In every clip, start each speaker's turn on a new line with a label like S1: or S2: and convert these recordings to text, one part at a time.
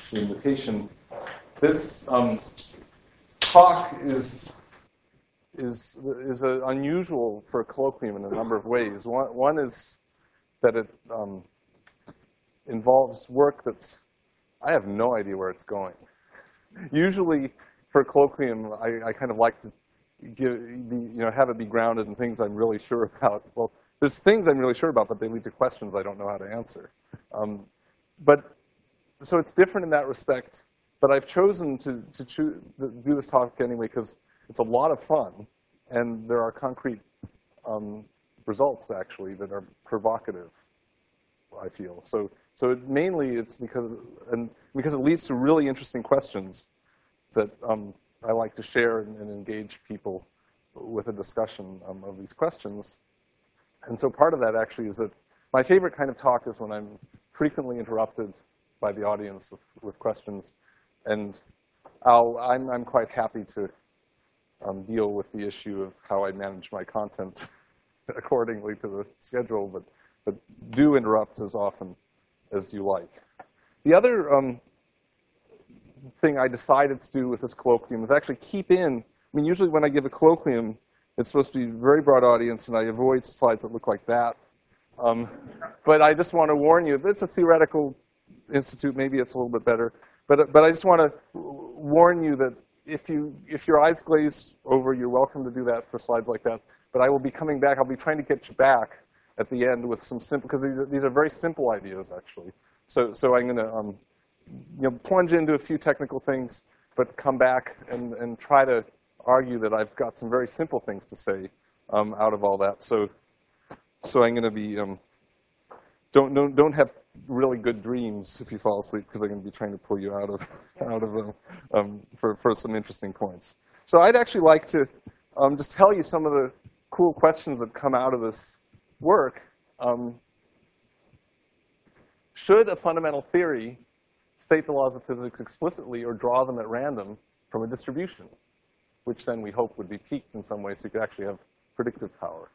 S1: the invitation. This talk is unusual for a colloquium in a number of ways. One is that it involves work that's, I have no idea where it's going. Usually, for a colloquium, I kind of like to have it be grounded in things I'm really sure about. Well, there's things I'm really sure about, but they lead to questions I don't know how to answer. So it's different in that respect. But I've chosen to do this talk anyway because it's a lot of fun, and there are concrete results actually that are provocative, I feel. So mainly it's because it leads to really interesting questions that I like to share and engage people with a discussion of these questions. And so part of that actually is that my favorite kind of talk is when I'm frequently interrupted by the audience with questions. And I'm quite happy to deal with the issue of how I manage my content accordingly to the schedule, but do interrupt as often as you like. The other thing I decided to do with this colloquium is actually keep in, usually when I give a colloquium, it's supposed to be a very broad audience, and I avoid slides that look like that. But I just want to warn you, if it's a theoretical institute, maybe it's a little bit better. But I just want to warn you that if your eyes glaze over, you're welcome to do that for slides like that. But I will be coming back. I'll be trying to get you back at the end with some simple, because these are very simple ideas actually. So I'm going to plunge into a few technical things, but come back and try to argue that I've got some very simple things to say out of all that. So I'm going to be don't have really good dreams if you fall asleep, because I'm going to be trying to pull you out of for some interesting points. So I'd actually like to just tell you some of the cool questions that come out of this work. Should a fundamental theory state the laws of physics explicitly or draw them at random from a distribution, which then we hope would be peaked in some way so you could actually have predictive power?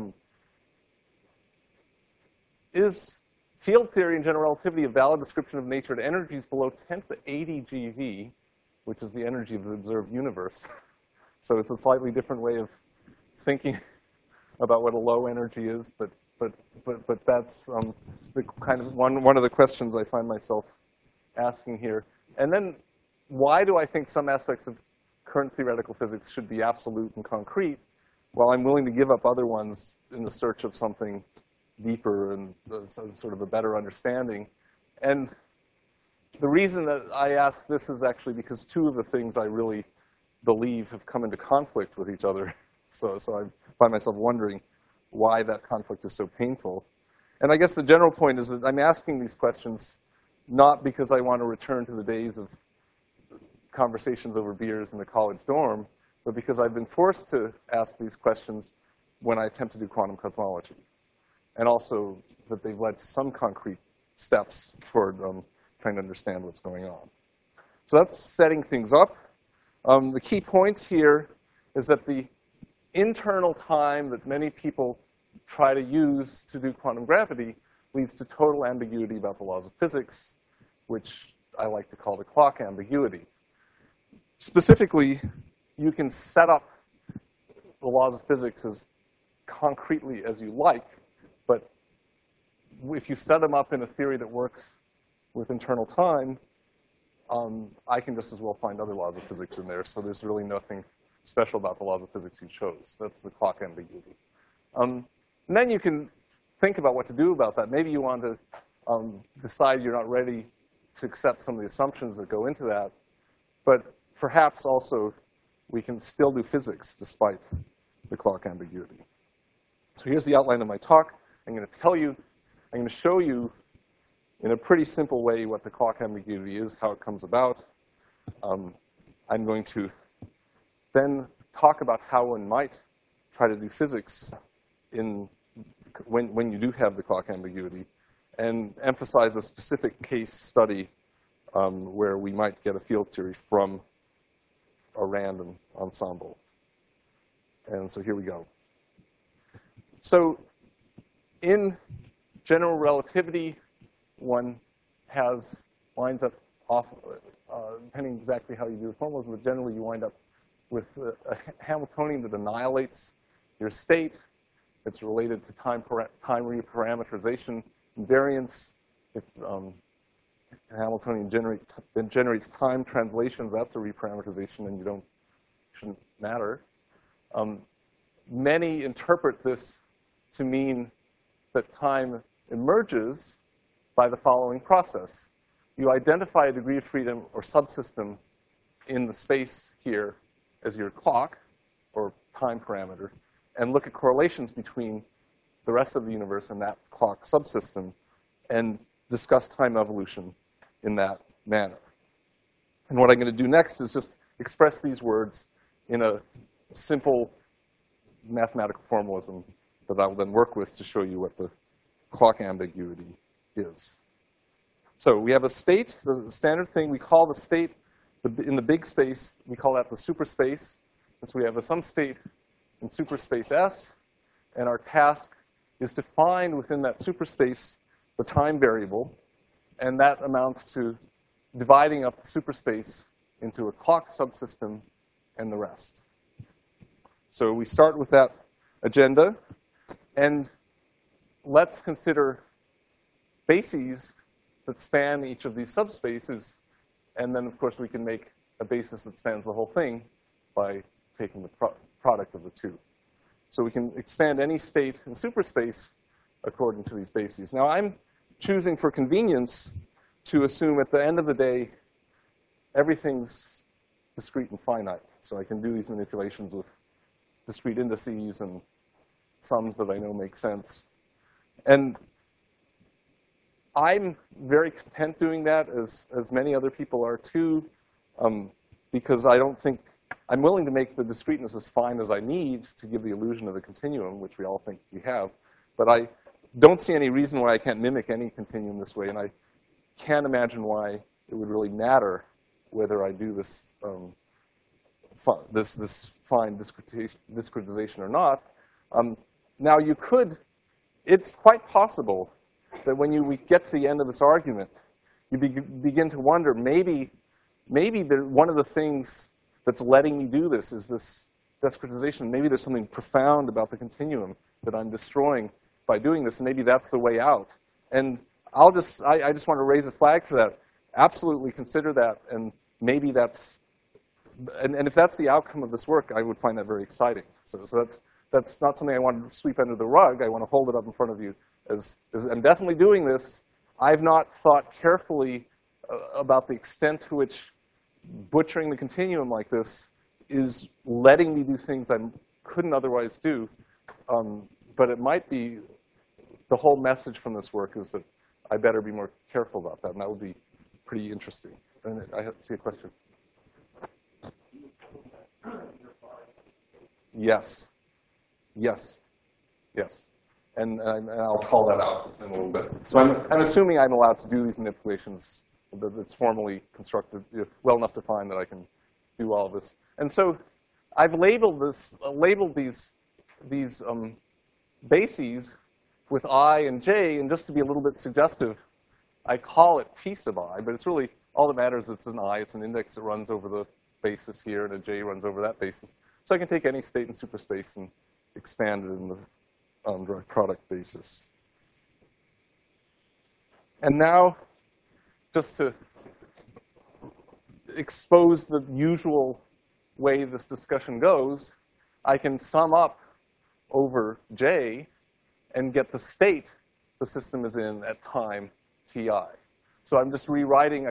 S1: Is field theory and general relativity a valid description of nature at energies below 10 to the 80 GeV, which is the energy of the observed universe? So it's a slightly different way of thinking about what a low energy is, but that's the kind of one of the questions I find myself asking here. And then, why do I think some aspects of current theoretical physics should be absolute and concrete, while I'm willing to give up other ones in the search of something deeper and sort of a better understanding? And the reason that I ask this is actually because two of the things I really believe have come into conflict with each other. So I find myself wondering why that conflict is so painful. And I guess the general point is that I'm asking these questions not because I want to return to the days of conversations over beers in the college dorm, but because I've been forced to ask these questions when I attempt to do quantum cosmology. And also that they've led to some concrete steps toward trying to understand what's going on. So that's setting things up. The key points here is that the internal time that many people try to use to do quantum gravity leads to total ambiguity about the laws of physics, which I like to call the clock ambiguity. Specifically, you can set up the laws of physics as concretely as you like, but if you set them up in a theory that works with internal time, I can just as well find other laws of physics in there. So there's really nothing special about the laws of physics you chose. That's the clock ambiguity. And then you can think about what to do about that. Maybe you want to decide you're not ready to accept some of the assumptions that go into that. But perhaps also we can still do physics despite the clock ambiguity. So here's the outline of my talk. I'm going to show you in a pretty simple way what the clock ambiguity is, how it comes about. I'm going to then talk about how one might try to do physics when you do have the clock ambiguity, and emphasize a specific case study where we might get a field theory from a random ensemble. And so here we go. So in general relativity, one winds up depending exactly how you do the formalism, but generally you wind up with a Hamiltonian that annihilates your state. It's related to time reparameterization invariance. If Hamiltonian generates time translations, that's a reparameterization, and shouldn't matter. Many interpret this to mean that time emerges by the following process. You identify a degree of freedom or subsystem in the space here as your clock or time parameter, and look at correlations between the rest of the universe and that clock subsystem, and discuss time evolution in that manner. And what I'm going to do next is just express these words in a simple mathematical formalism that I will then work with to show you what the clock ambiguity is. So we have a state, the standard thing, we call the state, in the big space, we call that the superspace. And so we have some state in superspace S, and our task is to find within that superspace the time variable, and that amounts to dividing up the superspace into a clock subsystem and the rest. So we start with that agenda, and let's consider bases that span each of these subspaces, and then, of course, we can make a basis that spans the whole thing by taking the product of the two. So we can expand any state in superspace according to these bases. Now, I'm choosing for convenience to assume at the end of the day, everything's discrete and finite. So I can do these manipulations with discrete indices and sums that I know make sense. And I'm very content doing that, as many other people are too, because I don't think, I'm willing to make the discreteness as fine as I need to give the illusion of a continuum, which we all think we have. But I don't see any reason why I can't mimic any continuum this way, and I can't imagine why it would really matter whether I do this this fine discretization or not. Now you could, it's quite possible that when we get to the end of this argument, you begin to wonder, maybe one of the things that's letting me do this is this discretization. Maybe there's something profound about the continuum that I'm destroying by doing this, and maybe that's the way out. And I just want to raise a flag for that. Absolutely consider that, and maybe that's, and if that's the outcome of this work, I would find that very exciting. So that's not something I want to sweep under the rug. I want to hold it up in front of you as I'm definitely doing this. I've not thought carefully about the extent to which butchering the continuum like this is letting me do things I couldn't otherwise do. But it might be the whole message from this work is that I better be more careful about that, and that would be pretty interesting. And I see a question. Yes. Yes. Yes. And I'll call that out in a little bit. So I'm assuming I'm allowed to do these manipulations that it's formally constructed, well enough defined that I can do all of this. And so I've labeled these bases with I and J, and just to be a little bit suggestive, I call it T sub I, but it's really, all that matters is it's an I, it's an index that runs over the basis here, and a J runs over that basis. So I can take any state in superspace and expand it in the direct product basis. And now, just to expose the usual way this discussion goes, I can sum up over J and get the state the system is in at time Ti. So I'm just rewriting,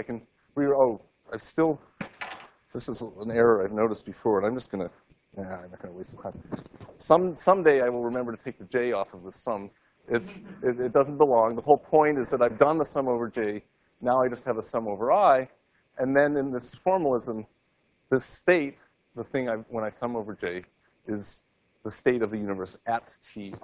S1: this is an error I've noticed before, and I'm just gonna, I'm not gonna waste the time. Someday I will remember to take the J off of the sum. It doesn't belong. The whole point is that I've done the sum over J. Now I just have a sum over I. And then in this formalism, this state, the thing when I sum over J, is the state of the universe at Ti.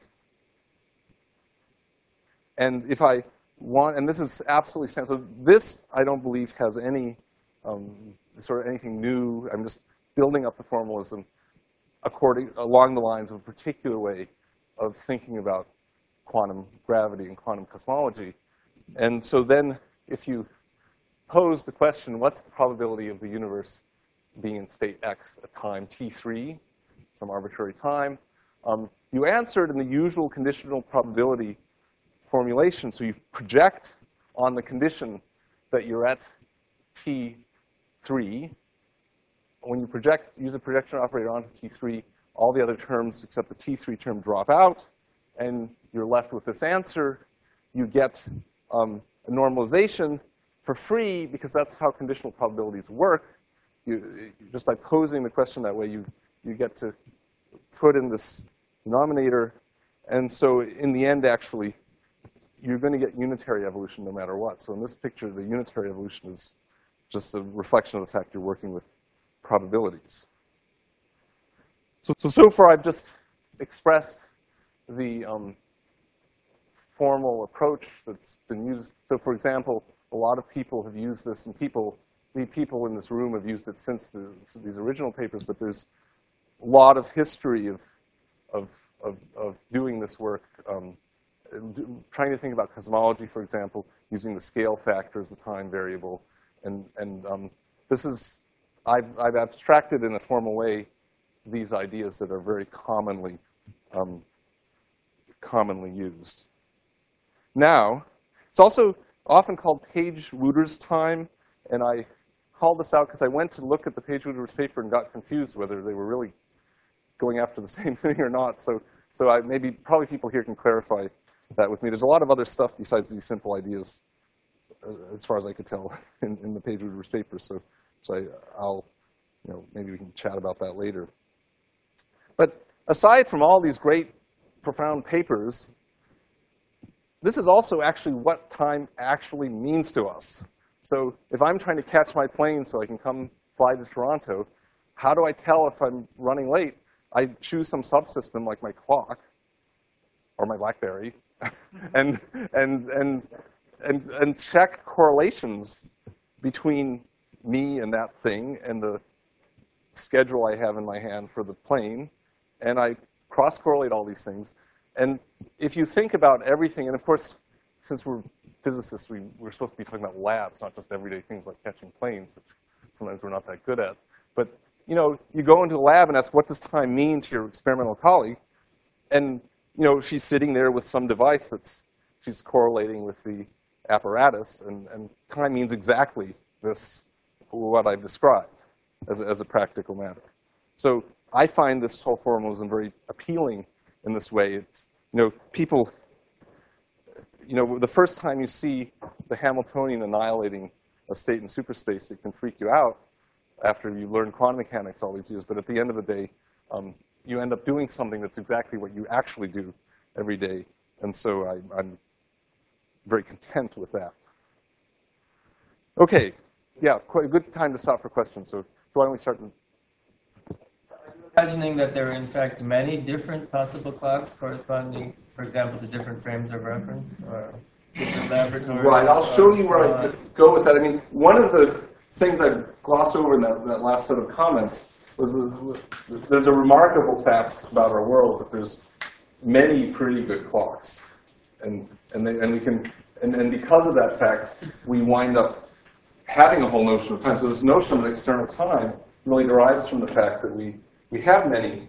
S1: And if I want, and this is absolutely sensible, so this I don't believe has any sort of anything new. I'm just building up the formalism along the lines of a particular way of thinking about quantum gravity and quantum cosmology. And so then if you pose the question, what's the probability of the universe being in state X at time t3, some arbitrary time? You answer it in the usual conditional probability formulation. So you project on the condition that you're at t3. When you project, use a projection operator onto t3, all the other terms except the t3 term drop out, and you're left with this answer. You get a normalization for free because that's how conditional probabilities work. Just by posing the question that way, you get to put in this denominator. And so in the end, actually, you're going to get unitary evolution no matter what. So in this picture, the unitary evolution is just a reflection of the fact you're working with probabilities. So far, I've just expressed the formal approach that's been used. So for example, a lot of people have used this, and the people in this room have used it since these original papers, but there's a lot of history of doing this work, trying to think about cosmology, for example, using the scale factor as a time variable. And this is, I've abstracted in a formal way these ideas that are very commonly used. Now, it's also often called Page-Wouters time, and I called this out because I went to look at the Page-Wouters paper and got confused whether they were really going after the same thing or not. So probably people here can clarify that with me. There's a lot of other stuff besides these simple ideas, as far as I could tell, in the Page-Wouters paper. So I'll, maybe we can chat about that later. But aside from all these great, profound papers, this is also actually what time actually means to us. So if I'm trying to catch my plane so I can come fly to Toronto, how do I tell if I'm running late? I choose some subsystem like my clock or my BlackBerry, and check correlations between me and that thing and the schedule I have in my hand for the plane, and I cross-correlate all these things. And if you think about everything, and of course, since we're physicists, we're supposed to be talking about labs, not just everyday things like catching planes, which sometimes we're not that good at. But you go into a lab and ask, what does time mean to your experimental colleague? And she's sitting there with some device she's correlating with the apparatus, and time means exactly what I've described as a practical matter. So I find this whole formalism very appealing in this way. It's, people, the first time you see the Hamiltonian annihilating a state in superspace, it can freak you out after you learn quantum mechanics all these years. But at the end of the day, you end up doing something that's exactly what you actually do every day. And so I'm very content with that. OK, yeah, quite a good time to stop for questions. So why don't we start?
S2: Imagining that there are, in fact, many different possible clocks corresponding, for example, to different frames of reference or different laboratories.
S1: Right, I'll show you where I go with that. I mean, one of the things I glossed over in that last set of comments was there's a remarkable fact about our world that there's many pretty good clocks, and because of that fact, we wind up having a whole notion of time. So this notion of external time really derives from the fact that we have many.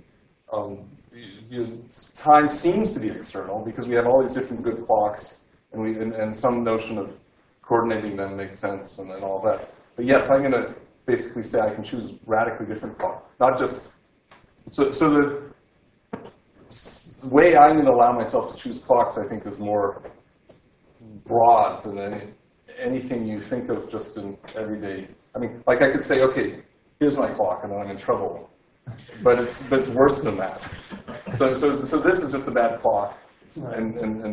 S1: Time seems to be external because we have all these different good clocks, and some notion of coordinating them makes sense and all that. But yes, I'm going to basically say I can choose radically different clocks, not just. So the way I'm going to allow myself to choose clocks, I think, is more broad than anything you think of just in everyday. I mean, like I could say, OK, here's my clock, and then I'm in trouble. But it's worse than that. So this is just a bad clock, and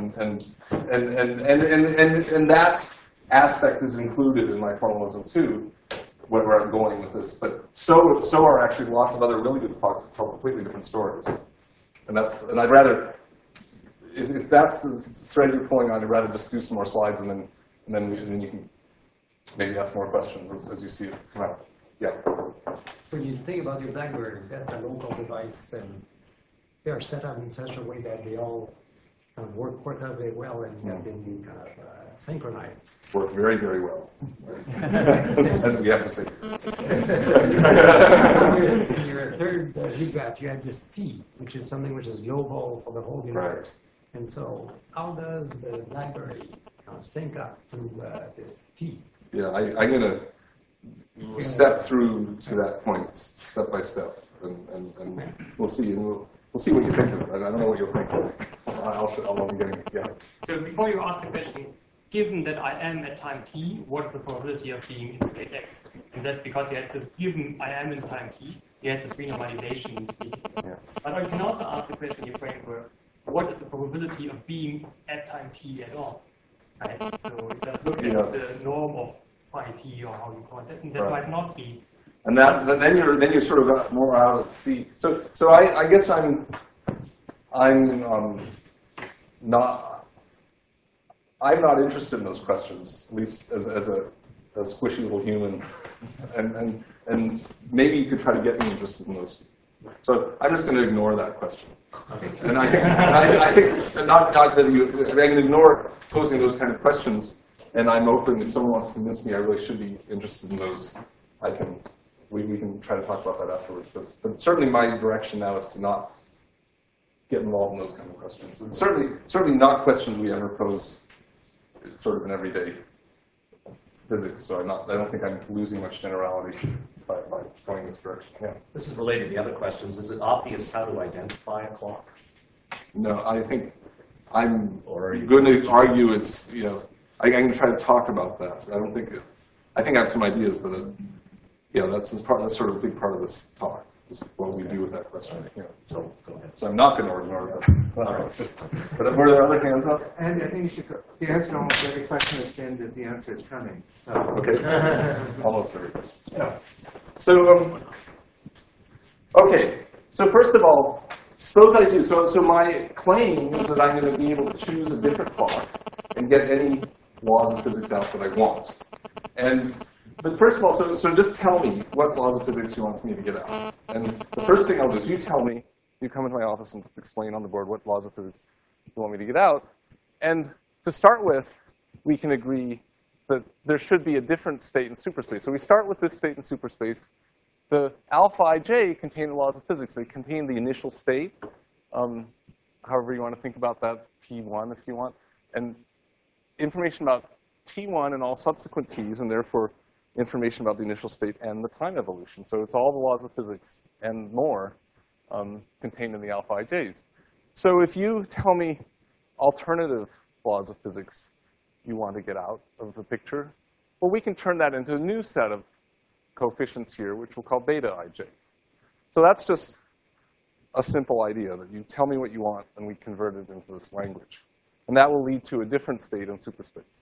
S1: that aspect is included in my formalism too, where I'm going with this. But so are actually lots of other really good clocks that tell completely different stories. And I'd rather, if that's the thread you're pulling on, I'd rather just do some more slides and then you can maybe ask more questions as you see it come out. Yeah.
S3: When you think about your BlackBerry, that's a local device, and they are set up in such a way that they all kind of work out very well, and you have been kind of synchronized.
S4: Work very, very well. As we have to say.
S3: In your third graph, you have this T, which is something which is global for the whole universe. And so, how does the BlackBerry sync up to this T?
S4: Yeah, I'm going to step through to that point, step by step, and we'll see. And we'll see what you think of it. I don't know what you'll think. I'll be getting it. Yeah.
S5: So before you ask the question, given that I am at time t, what is the probability of being in state x? And that's because you had this given I am in time t, you had this renormalization in C.
S4: Yeah.
S5: But you can also ask the question in your framework, what is the probability of being at time t at all? Right? So just look at the norm of phi t, or how you call it, and that might not be.
S4: And then you're sort of more out at sea. So I guess I'm not interested in those questions, at least as a squishy little human, and maybe you could try to get me interested in those. So I'm just going to ignore that question. And I think not that you. I can ignore posing those kind of questions, and I'm open. If someone wants to convince me I really should be interested in those, we can try to talk about that afterwards. But certainly my direction now is to not get involved in those kind of questions. And certainly not questions we ever pose sort of in everyday physics. So I don't think I'm losing much generality by going this direction. Yeah.
S6: This is related to the other questions. Is it obvious how to identify a clock?
S4: No, I think I'm going to argue it's, I'm going to try to talk about that. I think I have some ideas, but that's sort of a big part of this talk. Is what we do with that question. So I'm not going to ignore that. But were there other hands up?
S7: And I think you should the answer to almost every question is Jim that the answer is coming. So
S4: okay, almost every question. Yeah. So okay. So first of all, suppose I do. So my claim is that I'm going to be able to choose a different clock and get any laws of physics out that I want. But first of all, so just tell me what laws of physics you want me to get out. And the first thing I'll do is you tell me, you come into my office and explain on the board what laws of physics you want me to get out. And to start with, we can agree that there should be a different state in superspace. So we start with this state in superspace. The alpha ij contain the laws of physics. They contain the initial state, however you want to think about that, T1 if you want, and information about T1 and all subsequent Ts, and therefore information about the initial state and the time evolution. So it's all the laws of physics and more contained in the alpha ij's. So if you tell me alternative laws of physics you want to get out of the picture, well, we can turn that into a new set of coefficients here, which we'll call beta ij. So that's just a simple idea that you tell me what you want, and we convert it into this language. And that will lead to a different state in superspace.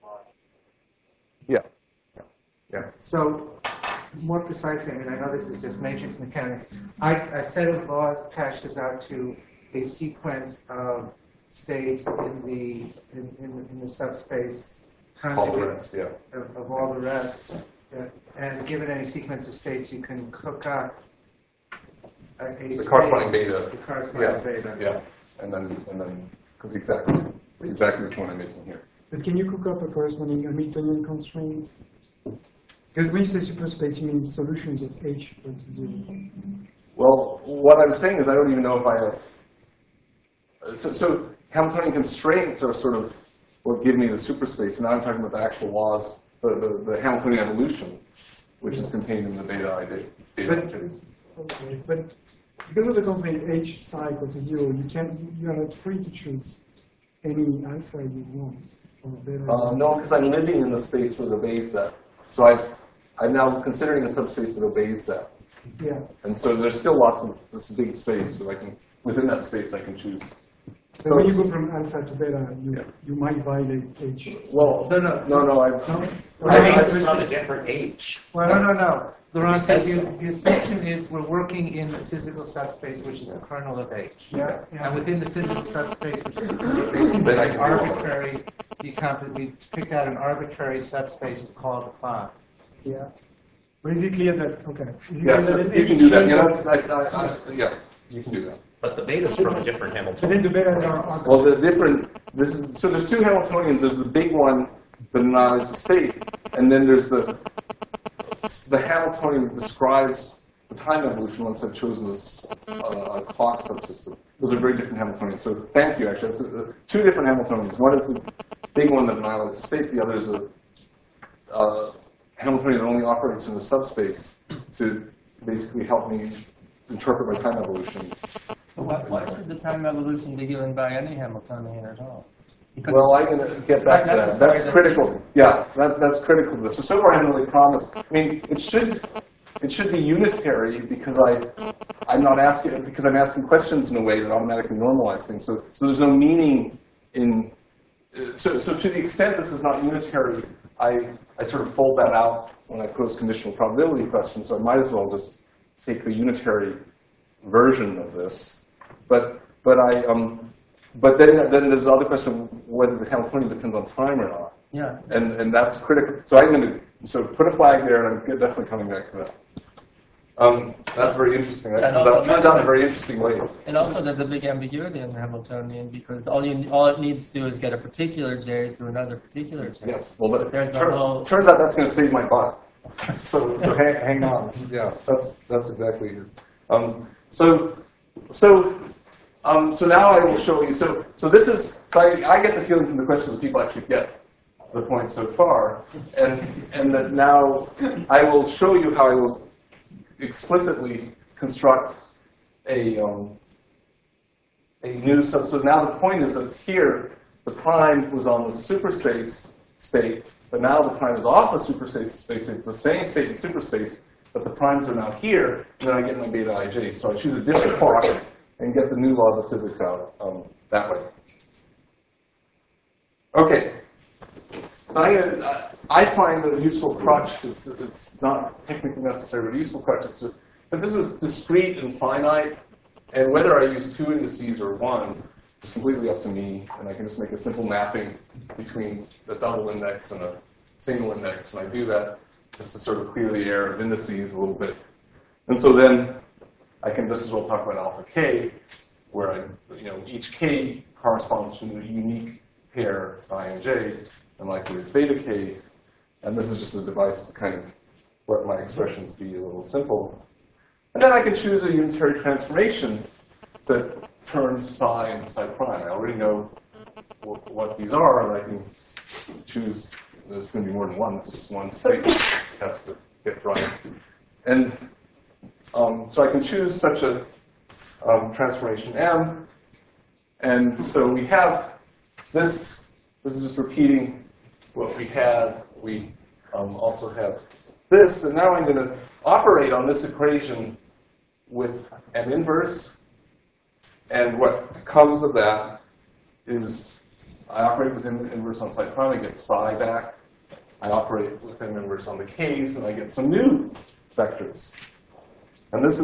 S4: Yeah. Yeah.
S7: So more precisely, I know this is just matrix mechanics. A set of laws caches out to a sequence of states in the subspace
S4: All the rest, yeah.
S7: of all the rest. And given any sequence of states, you can cook up
S4: the corresponding beta.
S7: The corresponding beta.
S4: Yeah. And then exactly which one I'm making here.
S8: But can you cook up a corresponding Hamiltonian constraint? Because when you say superspace, you mean solutions of H equal to 0.
S4: Well, what I'm saying is I don't even know if I have. So Hamiltonian constraints are sort of what give me the superspace. And now I'm talking about the actual laws, the Hamiltonian evolution, which is contained in the beta ij's.
S8: Okay, but because of the constraint H psi equal to 0, you are not free to choose any alpha you want. Or beta.
S4: No, because I'm living in the space that obeys that. So I'm now considering a subspace that obeys that.
S8: Yeah.
S4: And so there's still lots of this big space, so within that space I can choose.
S8: So when you go from alpha to beta, you might violate H.
S4: Well, no.
S6: I think it's not a different H.
S7: Well, no. Laurent says the assumption is we're working in the physical subspace, which is the kernel of H.
S8: Yeah.
S7: And within the physical subspace, which is the kernel of H,
S4: Then I can
S7: arbitrary we picked out an arbitrary subspace to call the clock.
S8: Yeah. But is it clear that, okay.
S4: Yeah, so you can do that. Yeah, you can do that.
S6: But the beta's from a different
S8: But
S6: Hamiltonian.
S8: then the betas are
S4: Well, the different, so there's two Hamiltonians. There's the big one that annihilates the state, and then there's the Hamiltonian that describes the time evolution once I've chosen a clock subsystem. Those are very different Hamiltonians. So thank you, actually. It's two different Hamiltonians. One is the big one that annihilates the state. The other is a Hamiltonian that only operates in the subspace to basically help me interpret my time evolution.
S2: Why should the time evolution be given by any Hamiltonian at all? Because
S4: Well, I'm going to get back to that. That's critical. Yeah, that's critical to this. So far I haven't really promised. I mean, it should be unitary because I'm asking questions in a way that automatically normalize things. So there's no meaning in. So to the extent this is not unitary, I sort of fold that out when I pose conditional probability questions. So I might as well just take the unitary version of this. But then there's the other question whether the Hamiltonian depends on time or not.
S2: yeah,
S4: And that's critical. So I'm going to put a flag there, and I'm definitely coming back to that. That's very interesting. That turns out in a very interesting way.
S2: and also there's a big ambiguity in the Hamiltonian because all it needs to do is get a particular J to another particular J.
S4: Yes. Well,
S2: There's a whole-
S4: turns out that's going to save my butt. So hang on. Yeah, that's exactly it. So now I will show you. So this is. So I get the feeling from the question that people actually get the point so far, and that now I will show you how I will explicitly construct a new sub. So now the point is that here the prime was on the superspace state, but now the prime is off the superspace state. It's the same state in superspace, but the primes are now here, and then I get my beta ij. So I choose a different clock and get the new laws of physics out that way. Okay. So I find that a useful crutch, it's not technically necessary, but a useful crutch is that this is discrete and finite, and whether I use two indices or one is completely up to me, and I can just make a simple mapping between a double index and a single index, and I do that just to sort of clear the air of indices a little bit. And so then I can just as well talk about alpha k, where each k corresponds to a unique pair I and j, and likewise beta k, and this is just a device to kind of let my expressions be a little simple. And then I can choose a unitary transformation that turns psi into psi prime. I already know what these are, and I can choose. There's going to be more than one. It's just one state that has to get right. And so I can choose such a transformation M. And so we have this. This is just repeating what we had. We also have this. And now I'm going to operate on this equation with M inverse. And what comes of that is I operate with M inverse on psi prime. I get psi back. I operate with M inverse on the k's, and I get some new vectors. And this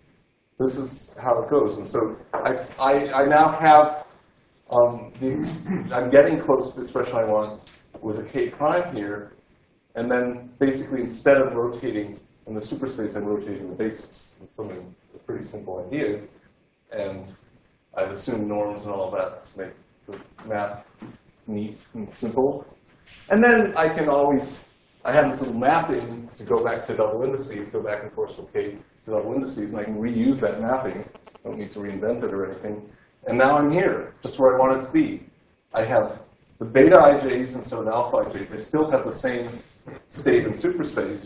S4: is how it goes. And so I now have I'm getting close to the expression I want with a k prime here, and then basically instead of rotating in the superspace, I'm rotating the basis. It's a pretty simple idea, and I've assumed norms and all that to make the math neat and simple. And then I can always, I have this little mapping to go back to double indices, go back and forth from k to double indices, and I can reuse that mapping. I don't need to reinvent it or anything. And now I'm here, just where I want it to be. I have the beta ij's instead of the alpha ij's. They still have the same state in superspace.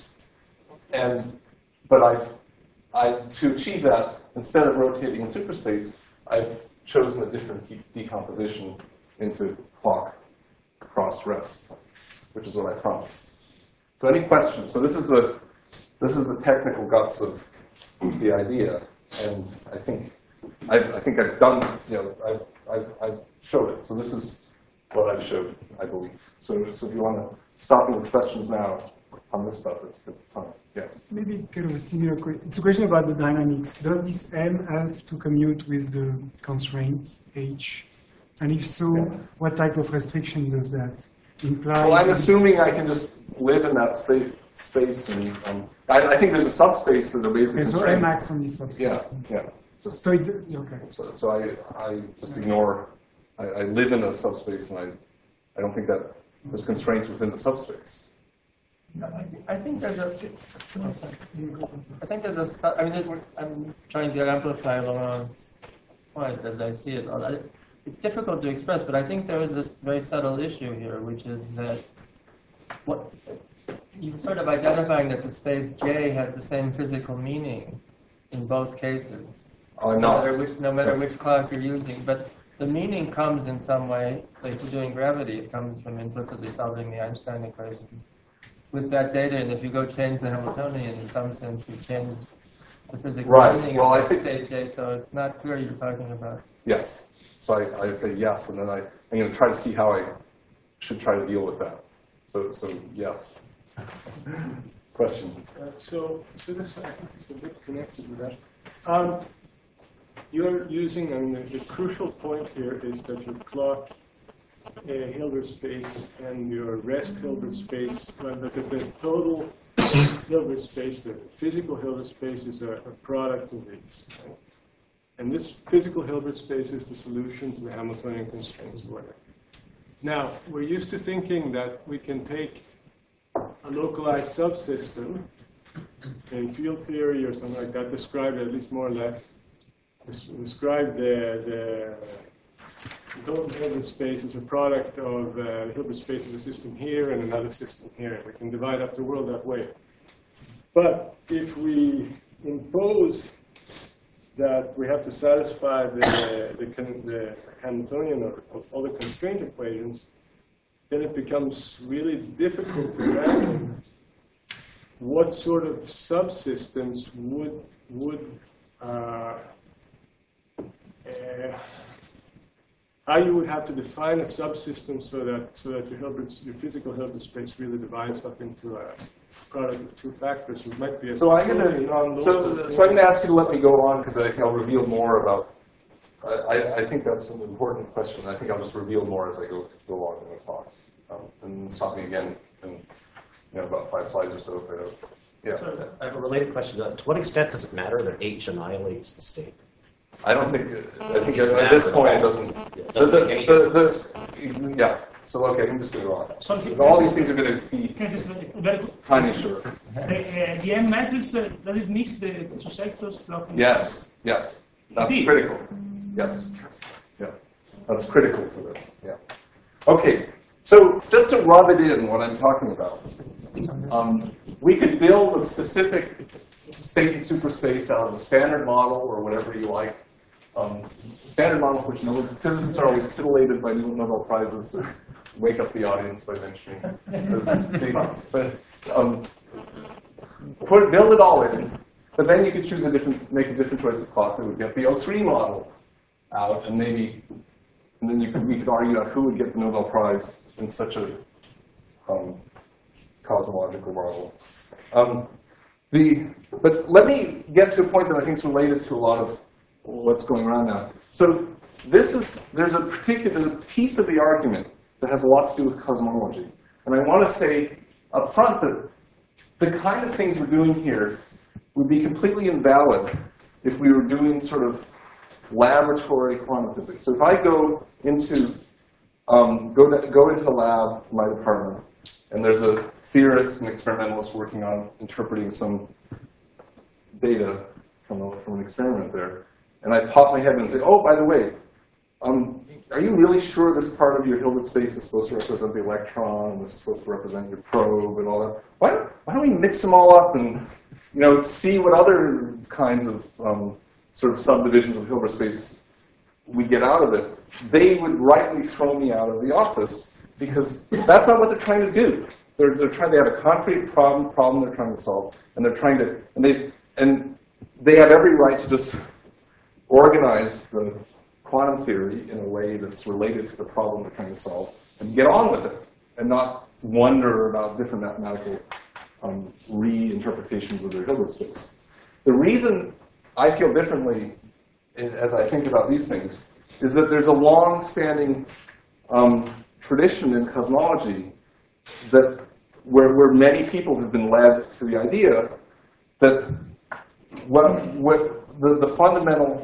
S4: But to achieve that, instead of rotating in superspace, I've chosen a different decomposition into clock cross rest, which is what I promised. So any questions? So this is the technical guts of the idea, and I think I've done, I've showed it. So this is what I've showed, I believe. So if you want to stop me with questions now on this stuff, it's a good time. Yeah.
S8: Maybe kind of a similar question. It's a question about the dynamics. Does this M have to commute with the constraints H? And if so, what type of restriction does that imply?
S4: Well, I'm assuming I can just live in that space, and I think there's a subspace that obeys the
S8: Okay, so
S4: constraint.
S8: M acts on this subspace.
S4: Yeah. Just
S8: So okay.
S4: so I just ignore. I live in a subspace, and I don't think that there's constraints within the subspace.
S2: I think there's a. I think there's a. I mean, I'm trying to amplify Laurent's point as I see it. It's difficult to express, but I think there is this very subtle issue here, which is that what you're sort of identifying that the space J has the same physical meaning in both cases. No matter which clock you're using, but the meaning comes in some way. Like if you're doing gravity, it comes from implicitly solving the Einstein equations. With that data, and if you go change the Hamiltonian, in some sense, you change the physical meaning of the state J, so it's not clear you're talking about.
S4: Yes. So I'd say yes, and then I'm going to try to see how I should try to deal with that. So yes. Question?
S9: So this I think is a bit connected with that. You're using, I mean, the crucial point here is that your clock Hilbert space and your rest Hilbert space, but the total Hilbert space, the physical Hilbert space, is a product of these. Right? And this physical Hilbert space is the solution to the Hamiltonian constraints or whatever. Now, we're used to thinking that we can take a localized subsystem in field theory or something like that, describe it at least more or less, describe the total Hilbert space as a product of the Hilbert space of a system here and another system here. We can divide up the world that way. But if we impose that we have to satisfy the Hamiltonian of all the constraint equations, then it becomes really difficult to imagine what sort of subsystems would how you would have to define a subsystem so that your physical Hilbert space really divides up into a product of two factors. It might be
S4: so I'm going to ask you to let me go on because I think I'll reveal more about. I think that's an important question. I think I'll just reveal more as I go on in the talk, and stop me again in about 5 slides or so. Yeah.
S6: I have a related question. To what extent does it matter that H annihilates the state?
S4: I don't think. I think at this point it doesn't. Yeah. So okay, I can just go on. Because all these things are going to be tiny short.
S5: The M matrix, does it mix the two sectors?
S4: Yes. Yes. That's critical. Yes. Yeah. That's critical to this. Yeah. Okay. So just to rub it in, what I'm talking about, we could build a specific state and superspace out of a standard model or whatever you like. Standard model, which physicists are always titillated by Nobel Prizes. Wake up the audience by mentioning this. But build it all in. But then you could choose make a different choice of clock that would get the O3 model out, and then we could argue about who would get the Nobel Prize in such a cosmological marvel. But let me get to a point that I think is related to a lot of what's going around now. So there's a piece of the argument that has a lot to do with cosmology. And I want to say up front that the kind of things we're doing here would be completely invalid if we were doing sort of laboratory quantum physics. So if I go into the lab in my department, and there's a theorist and experimentalist working on interpreting some data from an experiment there, and I pop my head in and say, oh, by the way, are you really sure this part of your Hilbert space is supposed to represent the electron, and this is supposed to represent your probe, and all that? Why don't we mix them all up and see what other kinds of sort of subdivisions of Hilbert space we get out of it? They would rightly throw me out of the office because that's not what they're trying to do. They're trying to have a concrete problem they're trying to solve, and they're trying to and they have every right to just organize the quantum theory in a way that's related to the problem they're trying to solve and get on with it and not wonder about different mathematical reinterpretations of their Hilbert space. The reason I feel differently as I think about these things is that there's a long-standing tradition in cosmology that where many people have been led to the idea that the fundamental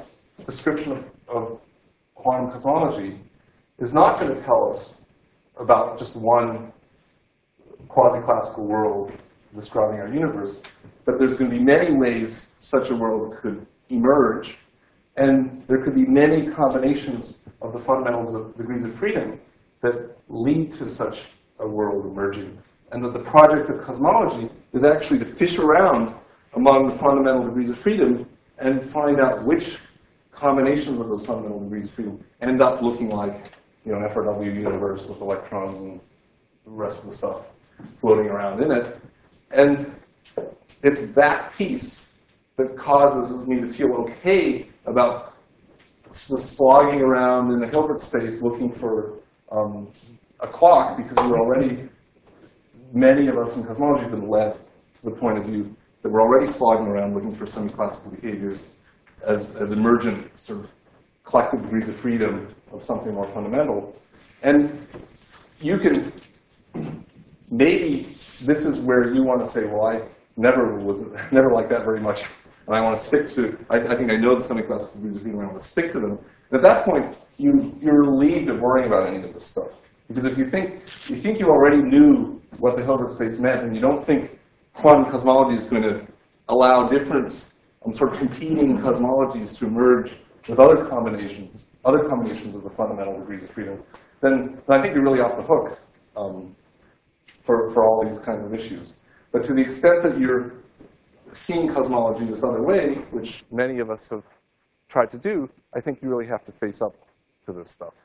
S4: description of quantum cosmology is not going to tell us about just one quasi-classical world describing our universe, but there's going to be many ways such a world could emerge, and there could be many combinations of the fundamentals of degrees of freedom that lead to such a world emerging. And that the project of cosmology is actually to fish around among the fundamental degrees of freedom and find out which combinations of those fundamental degrees of freedom end up looking like, an FRW universe with electrons and the rest of the stuff floating around in it. And it's that piece that causes me to feel okay about the slogging around in the Hilbert space looking for a clock, because many of us in cosmology have been led to the point of view that we're already slogging around looking for semi-classical behaviors as emergent sort of collective degrees of freedom of something more fundamental. And you can, maybe this is where you want to say, well, I never liked that very much, and I want to stick to, I think I know the semi-classical degrees of freedom, I want to stick to them. And at that point, you're relieved of worrying about any of this stuff. Because if you think you already knew what the Hilbert space meant, and you don't think quantum cosmology is going to allow different sort of competing cosmologies to emerge with other combinations of the fundamental degrees of freedom, then I think you're really off the hook for all these kinds of issues. But to the extent that you're seeing cosmology this other way, which many of us have tried to do, I think you really have to face up to this stuff.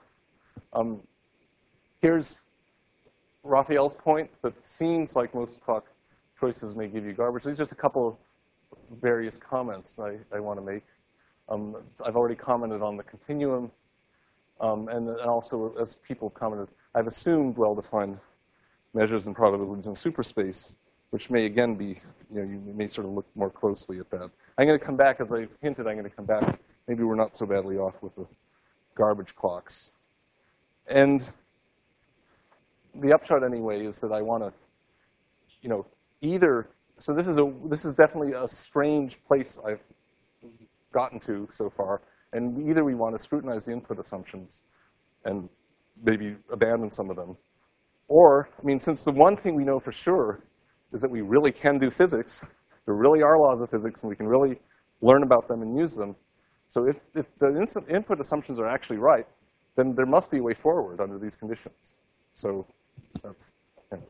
S4: Here's Raphael's point that seems like most clock choices may give you garbage. There's just a couple of various comments I want to make. I've already commented on the continuum, and also, as people commented, I've assumed well-defined measures and probabilities in superspace, which may again be, you may sort of look more closely at that. I'm going to come back, as I hinted, I'm going to come back. Maybe we're not so badly off with the garbage clocks. And the upshot, anyway, is that I want to, either. So this is definitely a strange place I've gotten to so far, and either we want to scrutinize the input assumptions and maybe abandon some of them, or, since the one thing we know for sure is that we really can do physics, there really are laws of physics, and we can really learn about them and use them. So if the input assumptions are actually right, then there must be a way forward under these conditions. So that's, yeah.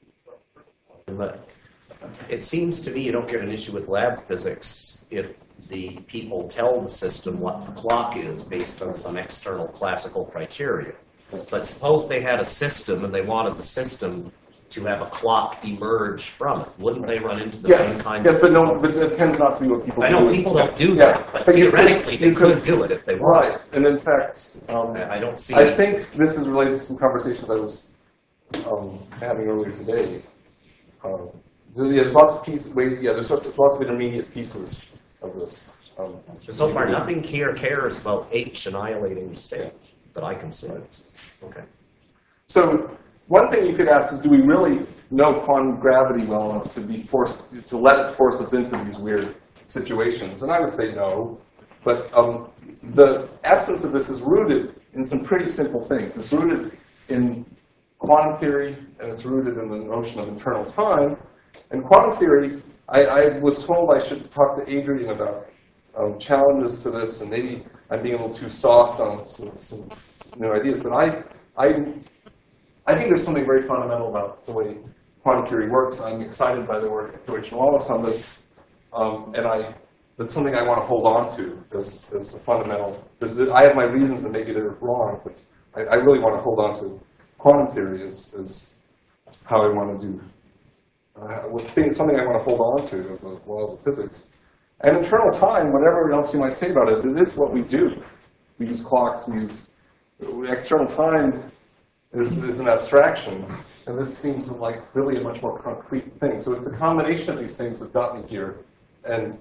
S6: But it seems to me you don't get an issue with lab physics if the people tell the system what the clock is based on some external classical criteria. But suppose they had a system and they wanted the system to have a clock emerge from it. Wouldn't they run into the same kind of...
S4: Yes, but no, but it tends not to be what people do.
S6: I know people don't do that, but theoretically they could do it if they wanted.
S4: Right, and in fact,
S6: I don't see...
S4: I think this is related to some conversations I was having earlier today. So there's lots of pieces, there's lots of intermediate pieces of this.
S6: So far, nothing here cares about H annihilating the state that I can see. Okay.
S4: So one thing you could ask is, do we really know quantum gravity well enough to be forced to let it force us into these weird situations? And I would say no. But the essence of this is rooted in some pretty simple things. It's rooted in quantum theory, and it's rooted in the notion of internal time. And quantum theory, I was told I should talk to Adrian about challenges to this, and maybe I'm being a little too soft on some new ideas. But I think there's something very fundamental about the way quantum theory works. I'm excited by the work of Deutsch and Wallace on this, and that's something I want to hold on to as a fundamental. I have my reasons, and maybe they're wrong, but I really want to hold on to quantum theory as how I want to do. Something I want to hold on to of the laws of physics. And internal time, whatever else you might say about it, it is what we do. We use clocks, external time is an abstraction, and this seems like really a much more concrete thing. So it's a combination of these things that got me here, and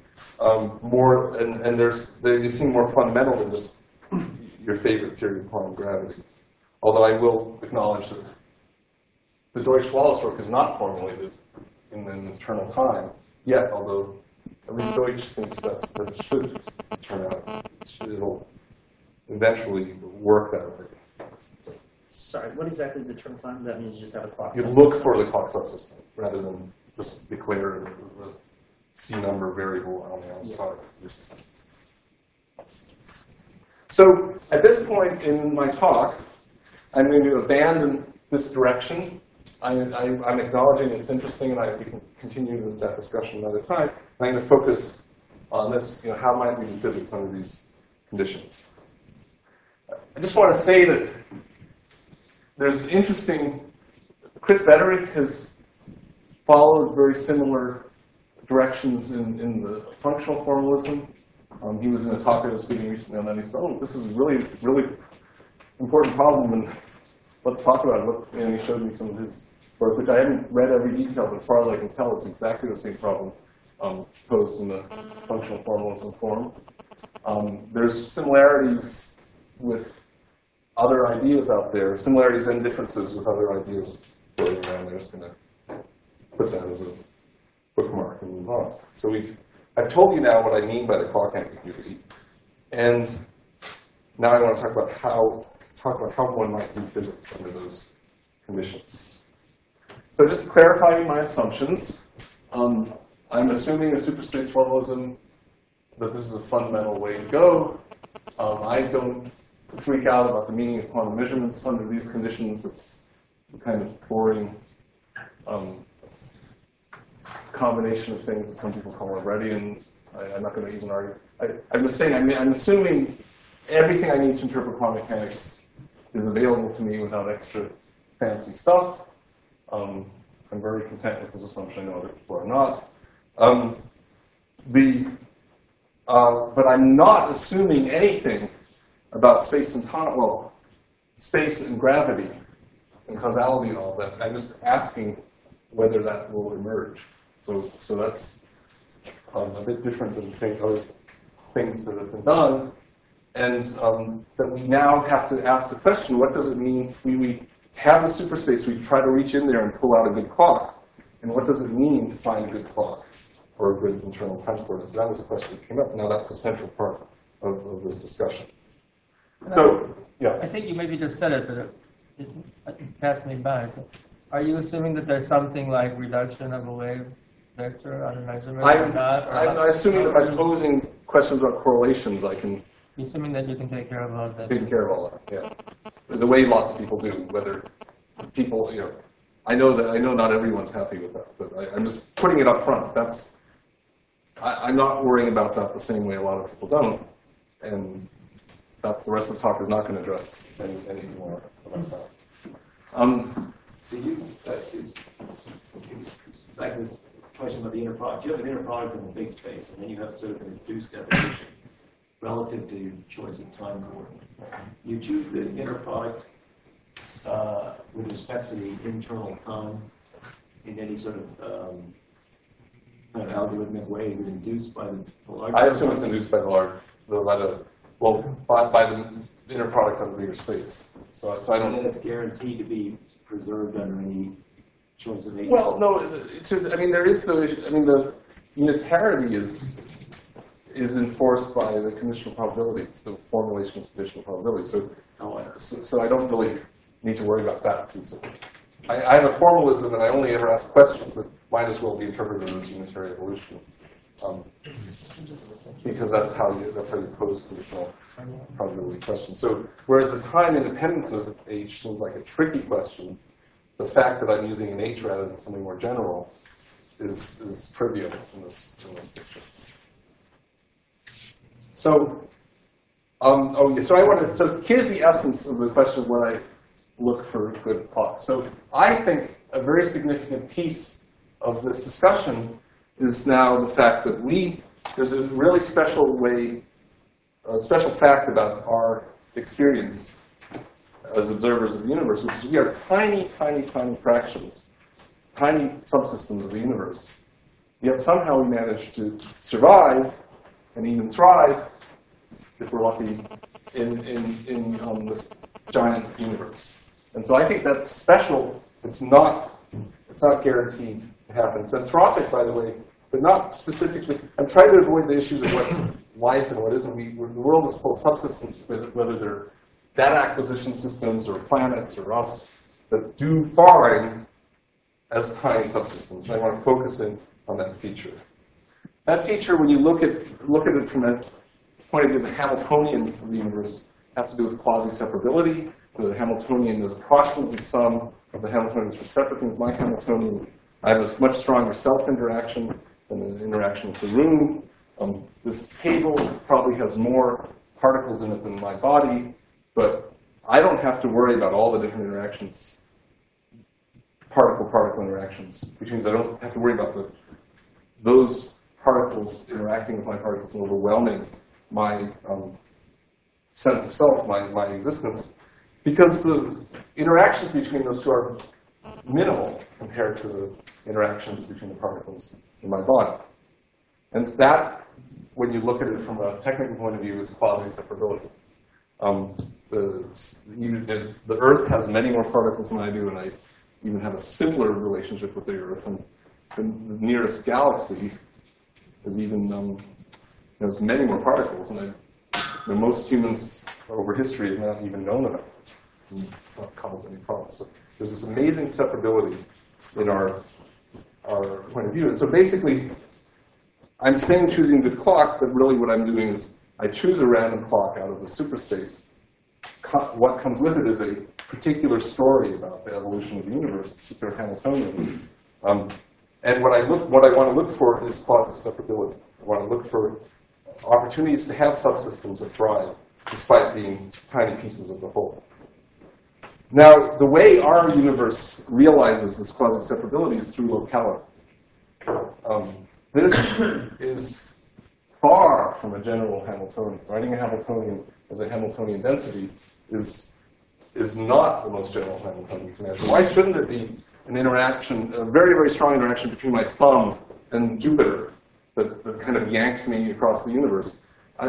S4: they seem more fundamental than just your favorite theory of quantum gravity. Although I will acknowledge that the Deutsch-Wallace work is not formulated in an internal time yet, although at least Deutsch thinks that it should turn out it'll eventually work that way.
S10: Sorry, what exactly is eternal time? That means you just have a clock.
S4: You look for the clock subsystem rather than just declare a C number variable on the outside of your system. So at this point in my talk, I'm going to abandon this direction. I'm acknowledging it's interesting, and we can continue with that discussion another time. I'm going to focus on this, how might we do physics under these conditions? I just want to say that there's interesting, Chris Vetterick has followed very similar directions in the functional formalism. He was in a talk I was giving recently on that, and he said, oh, this is a really, really important problem, and let's talk about it. And he showed me some of his work, which I haven't read every detail, but as far as I can tell, it's exactly the same problem posed in the functional formalism form. There's similarities with other ideas out there, similarities and differences with other ideas floating around. I'm just going to put that as a bookmark and move on. So I've told you now what I mean by the clock ambiguity, and now I want to talk about how one might do physics under those conditions. So just to clarify my assumptions, I'm assuming a superspace formalism that this is a fundamental way to go. I don't freak out about the meaning of quantum measurements under these conditions. It's a kind of boring combination of things that some people call already, and I'm not going to even argue. I'm just saying, I'm assuming everything I need to interpret quantum mechanics is available to me without extra fancy stuff. I'm very content with this assumption. I know other people are not. But I'm not assuming anything about space and time, well, space and gravity and causality and all that. I'm just asking whether that will emerge. So that's a bit different than other things that have been done. And that we now have to ask the question, what does it mean? We have a superspace, we try to reach in there and pull out a good clock. And what does it mean to find a good clock or a good internal time coordinates? That was a question that came up. Now that's a central part of this discussion. So, yeah.
S2: I think you maybe just said it, but it passed me by. So are you assuming that there's something like reduction of a wave vector on a measurement or not?
S4: I'm assuming that by posing questions about correlations, I can...
S2: You're assuming that you can take care of all that?
S4: Take care of all that, yeah. The way lots of people do, whether people, I know not everyone's happy with that, but I'm just putting it up front. I'm not worrying about that the same way a lot of people don't, and that's the rest of the talk is not going to address anything more about that.
S6: Do you, like this question about the inner product, you have an inner product in the big space, and then you have sort of an induced evolution relative to your choice of time coordinate. You choose the inner product with respect to the internal time in any sort of kind of algorithmic way. Is it induced by the large?
S4: I assume it's induced by the inner product of the bigger space. So I don't.
S6: And it's guaranteed to be preserved under any choice of agent.
S4: Well, no. There is the unitarity is enforced by the conditional probabilities, the formulation of conditional probabilities. So I don't really need to worry about that piece of it. I have a formalism, and I only ever ask questions that might as well be interpreted as unitary evolution, because that's how you pose conditional probability questions. So whereas the time independence of H seems like a tricky question, the fact that I'm using an H rather than something more general is trivial in this picture. So, so here's the essence of the question of when I look for good clocks. So I think a very significant piece of this discussion is now the fact that there's a really special fact about our experience as observers of the universe, which is we are tiny, tiny, tiny fractions, tiny subsystems of the universe. Yet somehow we manage to survive and even thrive, if we're lucky, in this giant universe. And so I think that's special. It's not guaranteed to happen. It's anthropic, by the way, but not specifically. I'm trying to avoid the issues of what's life and what isn't. The world is full of subsystems, whether they're data acquisition systems or planets or us, that do fine as tiny subsystems. And I want to focus in on that feature. That feature, when you look at it from a point of view of the Hamiltonian of the universe, has to do with quasi-separability. The Hamiltonian is approximately the sum of the Hamiltonians for separate things. My Hamiltonian, I have a much stronger self-interaction than the interaction with the room. This table probably has more particles in it than my body, but I don't have to worry about all the different interactions, particle-particle interactions between these. I don't have to worry about those particles interacting with my particles and overwhelming my sense of self, my existence, because the interactions between those two are minimal compared to the interactions between the particles in my body. And that, when you look at it from a technical point of view, is quasi-separability. The Earth has many more particles than I do, and I even have a similar relationship with the Earth. And the nearest galaxy is even has many more particles, and most humans over history have not even known about it. And it's not caused any problems. So there's this amazing separability in our point of view. And so basically, I'm saying choosing the clock, but really what I'm doing is I choose a random clock out of the superspace. What comes with it is a particular story about the evolution of the universe, a particular Hamiltonian. And what I want to look for is quasi-separability. I want to look for opportunities to have subsystems that thrive, despite being tiny pieces of the whole. Now, the way our universe realizes this quasi-separability is through locality. This is far from a general Hamiltonian. Writing a Hamiltonian as a Hamiltonian density is not the most general Hamiltonian you can imagine. Why shouldn't it be an interaction, a very, very strong interaction between my thumb and Jupiter that kind of yanks me across the universe?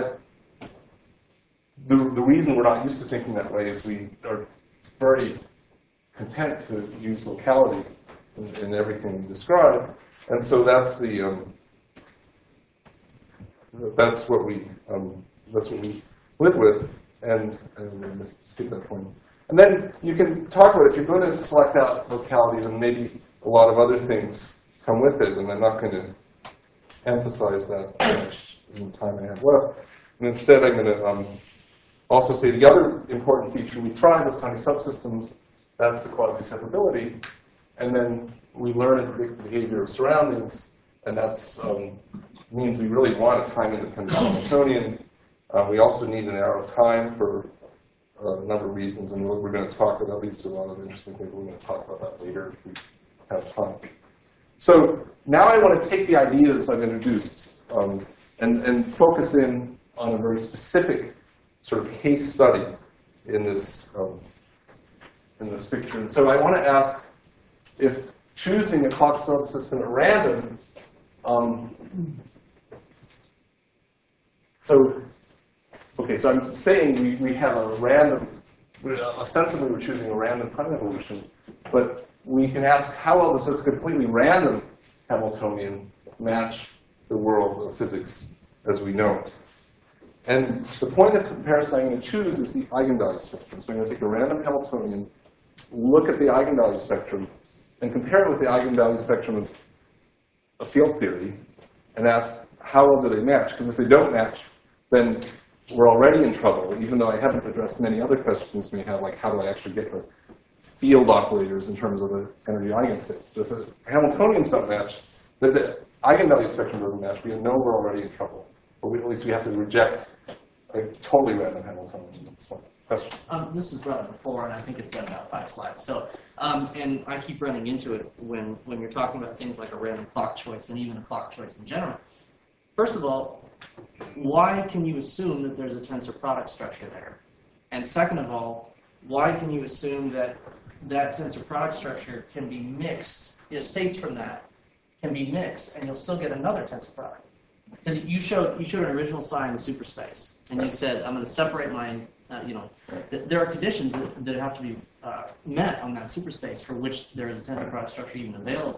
S4: The reason we're not used to thinking that way is we are very content to use locality in everything we describe, and so that's what we live with, and skip that point. And then you can talk about it. If you're going to select out locality, then maybe a lot of other things come with it, and I'm not going to emphasize that much in the time I have left. And instead, I'm going to also say the other important feature: we thrive as tiny subsystems. That's the quasi-separability. And then we learn and predict the behavior of surroundings, and that means we really want a time-independent Hamiltonian. We also need an arrow of time for a number of reasons, and we're going to talk about, that leads to a lot of interesting things. We're going to talk about that later if we have time. So now I want to take the ideas I've introduced and focus in on a very specific sort of case study in this picture. And so I want to ask if choosing a clock subsystem at random, so I'm saying we have a random, ostensibly we're choosing a random time evolution, but we can ask how well does this completely random Hamiltonian match the world of physics as we know it? And the point of comparison I'm going to choose is the eigenvalue spectrum. So I'm going to take a random Hamiltonian, look at the eigenvalue spectrum, and compare it with the eigenvalue spectrum of a field theory, and ask how well do they match? Because if they don't match, then we're already in trouble, even though I haven't addressed many other questions we have, like how do I actually get the field operators in terms of the energy eigenstates. But if the Hamiltonians don't match, the eigenvalue spectrum doesn't match, we know we're already in trouble. But at least we have to reject a totally random Hamiltonian. That's one question.
S10: This was brought up before, and I think it's been about 5 slides. So, and I keep running into it when you're talking about things like a random clock choice and even a clock choice in general. First of all, why can you assume that there's a tensor product structure there? And second of all, why can you assume that that tensor product structure can be mixed, states from that can be mixed, and you'll still get another tensor product? Because you showed an original sign in superspace, and you said, I'm going to separate my, there are conditions that have to be met on that superspace for which there is a tensor product structure even available.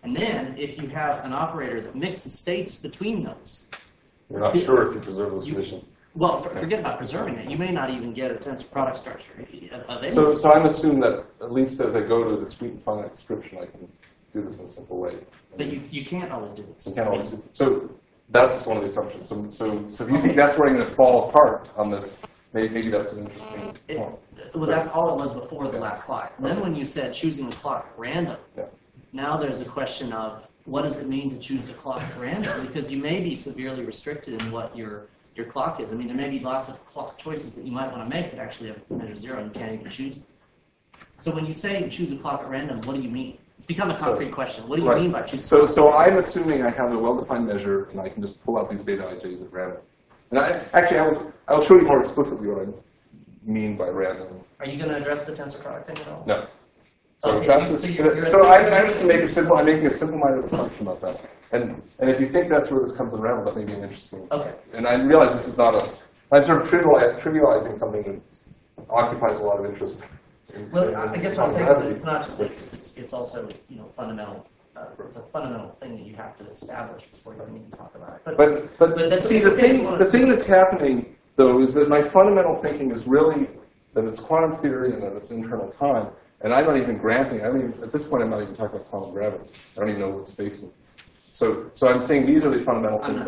S10: And then if you have an operator that mixes states between those,
S4: You're not sure if you preserve those conditions.
S10: well, forget about preserving it. You may not even get a tensor product structure of any.
S4: So I'm assuming that at least as I go to a discrete and finite description, I can do this in a simple way.
S10: But you can't always do this.
S4: You can't always. So that's just one of the assumptions. So if you think that's where I'm going to fall apart on this, maybe that's an interesting point.
S10: Well, that's all it was before the last slide. And then when you said choosing the clock at random,
S4: Yeah.
S10: now there's a question of what does it mean to choose the clock at random? Because you may be severely restricted in what your clock is. I mean, there may be lots of clock choices that you might want to make that actually have measure 0 and you can't even choose them. So when you say choose a clock at random, what do you mean? It's become a concrete question. What do you mean by choosing?
S4: So I'm assuming I have a well-defined measure, and I can just pull out these beta ij's at random. And I will show you more explicitly what I mean by random.
S10: Are you going to address the tensor product thing at all?
S4: No. So
S10: Okay,
S4: that's
S10: so you're
S4: I'm just going to make a simple. I'm making a simple-minded assumption about that. And if you think that's where this comes in random, that may be an interesting.
S10: Okay.
S4: And I realize this is not a. I'm sort of trivializing something that occupies a lot of interest.
S10: Well, I guess what I'm saying is that it's not just interest, it's also, fundamental. It's a fundamental thing that you have to establish before you can even talk about it.
S4: But
S10: that's
S4: see, the thing that's happening, though, is that my fundamental thinking is really that it's quantum theory and that it's internal time. And I'm not even granting, at this point, I'm not even talking about quantum gravity. I don't even know what space means. So I'm saying these are the fundamental things.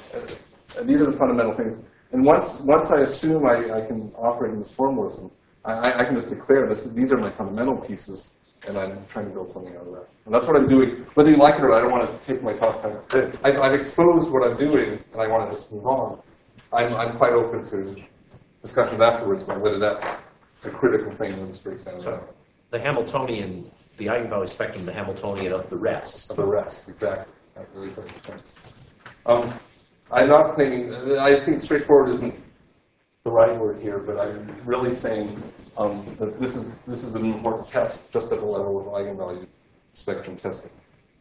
S4: These are the fundamental things. And once I assume I can operate in this formalism, I can just declare these are my fundamental pieces, and I'm trying to build something out of that. And that's what I'm doing. Whether you like it or not, I don't want to take my talk time. I've exposed what I'm doing, and I want to just move on. I'm quite open to discussions afterwards about whether that's a critical thing in this breaks down.
S6: So the Hamiltonian, the eigenvalue spectrum, the Hamiltonian of the rest.
S4: Of the rest, exactly. That really takes the point. I'm not claiming, I think straightforward isn't the right word here, but I'm really saying that this is an important test just at the level of eigenvalue spectrum testing.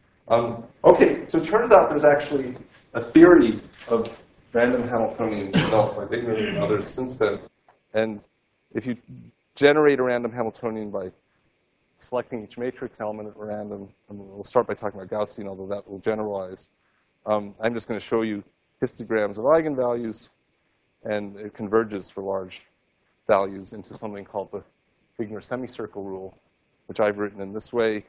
S4: Okay, so it turns out there's actually a theory of random Hamiltonians developed by Wigner and others since then. And if you generate a random Hamiltonian by selecting each matrix element at random, and we'll start by talking about Gaussian, although that will generalize. I'm just going to show you histograms of eigenvalues, and it converges for large values into something called the Wigner semicircle rule, which I've written in this way.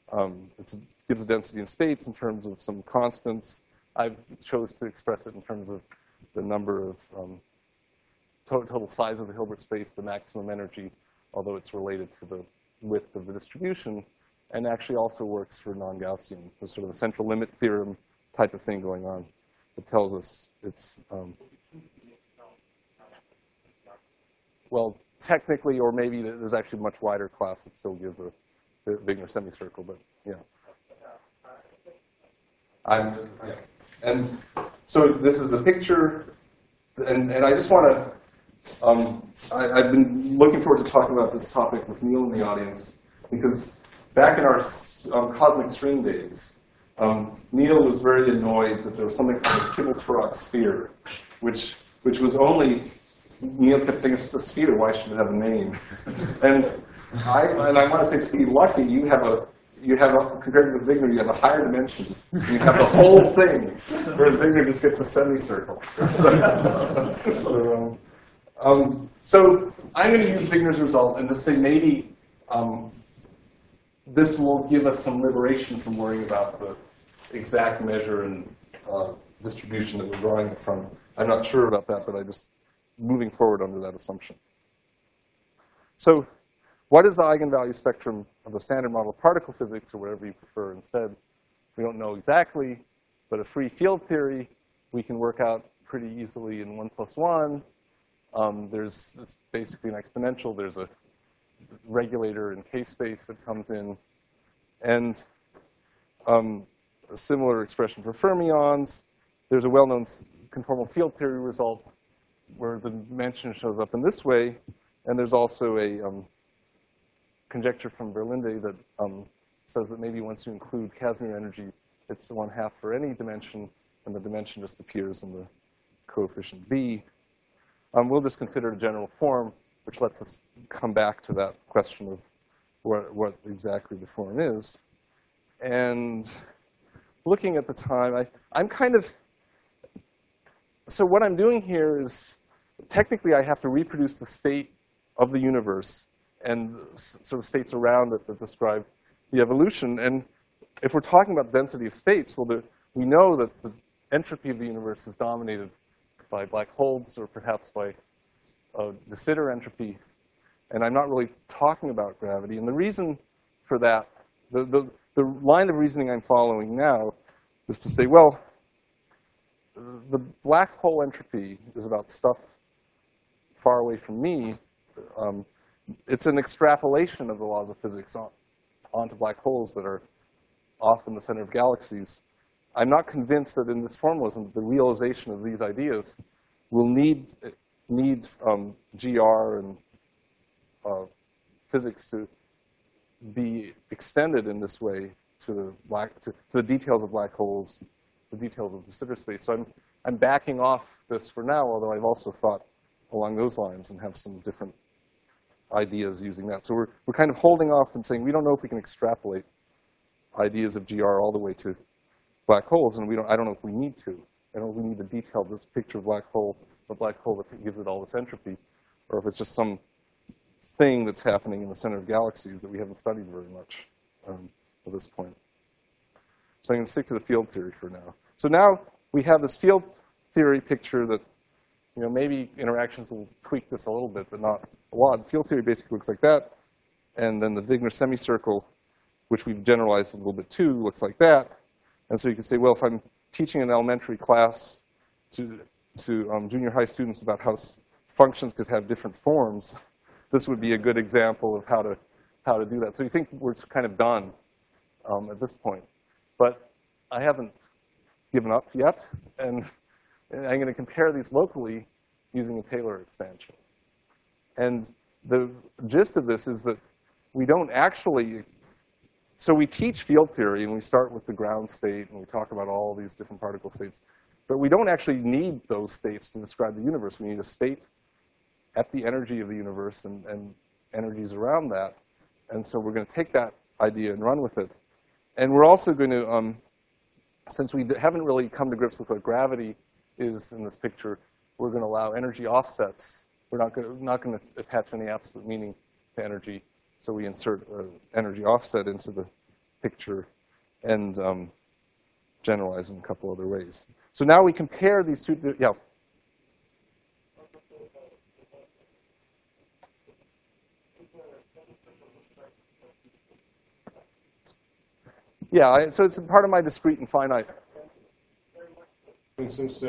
S4: It gives a density in states in terms of some constants. I've chose to express it in terms of the number of total size of the Hilbert space, the maximum energy, although it's related to the width of the distribution, and actually also works for non-Gaussian. There's sort of a central limit theorem type of thing going on that tells us it's, well, technically, or maybe there's actually a much wider class that still gives the Wigner semicircle, but yeah. And so this is a picture, and I just want to, I've been looking forward to talking about this topic with Neil in the audience, because back in our cosmic string days, Neil was very annoyed that there was something called a Kibble-Turok sphere, which was only, Neil kept saying, it's just a sphere, why should it have a name? And I want to say, just be lucky, you have compared to Wigner, you have a higher dimension. You have the whole thing, whereas Wigner just gets a semicircle. So I'm going to use Wigner's result and just say maybe this will give us some liberation from worrying about the exact measure and distribution that we're drawing it from. I'm not sure about that, but I'm just moving forward under that assumption. So what is the eigenvalue spectrum of the standard model of particle physics, or whatever you prefer instead? We don't know exactly, but a free field theory we can work out pretty easily in 1 + 1. It's basically an exponential. There's a regulator in K-space that comes in. And a similar expression for fermions. There's a well-known conformal field theory result where the dimension shows up in this way. And there's also a conjecture from Berlinde that says that maybe once you include Casimir energy, it's 1/2 for any dimension, and the dimension just appears in the coefficient b. We'll just consider a general form, which lets us come back to that question of what exactly the form is.
S1: And looking at the time, I'm kind of, so what I'm doing here is, technically I have to reproduce the state of the universe and sort of states around it that describe the evolution. And if we're talking about density of states, well, we know that the entropy of the universe is dominated by black holes or perhaps by de Sitter entropy. And I'm not really talking about gravity. And the reason for that, the line of reasoning I'm following now is to say, well, the black hole entropy is about stuff far away from me. It's an extrapolation of the laws of physics onto black holes that are off in the center of galaxies. I'm not convinced that in this formalism, the realization of these ideas will need GR and physics to be extended in this way to the details of black holes, the details of de Sitter space. So I'm backing off this for now, although I've also thought along those lines and have some different ideas using that. So we're kind of holding off and saying we don't know if we can extrapolate ideas of GR all the way to black holes, and I don't know if we need to. I don't know if we need to detail this picture of a black hole that gives it all this entropy, or if it's just some thing that's happening in the center of galaxies that we haven't studied very much at this point. So I'm going to stick to the field theory for now. So now we have this field theory picture that, maybe interactions will tweak this a little bit, but not a lot. Field theory basically looks like that. And then the Wigner semicircle, which we've generalized a little bit too, looks like that. And so you can say, well, if I'm teaching an elementary class to junior high students about how functions could have different forms, this would be a good example of how to do that. So you think we're kind of done at this point. But I haven't given up yet. And I'm going to compare these locally using a Taylor expansion. And the gist of this is that we don't actually, so we teach field theory and we start with the ground state and we talk about all these different particle states, but we don't actually need those states to describe the universe. We need a state at the energy of the universe and energies around that. And so we're going to take that idea and run with it. And we're also going to, since we haven't really come to grips with what gravity is in this picture, we're going to allow energy offsets. We're not going to attach any absolute meaning to energy. So we insert an energy offset into the picture and generalize in a couple other ways. So now we compare these two. Yeah. Yeah, so it's part of my discrete and finite.
S9: For instance,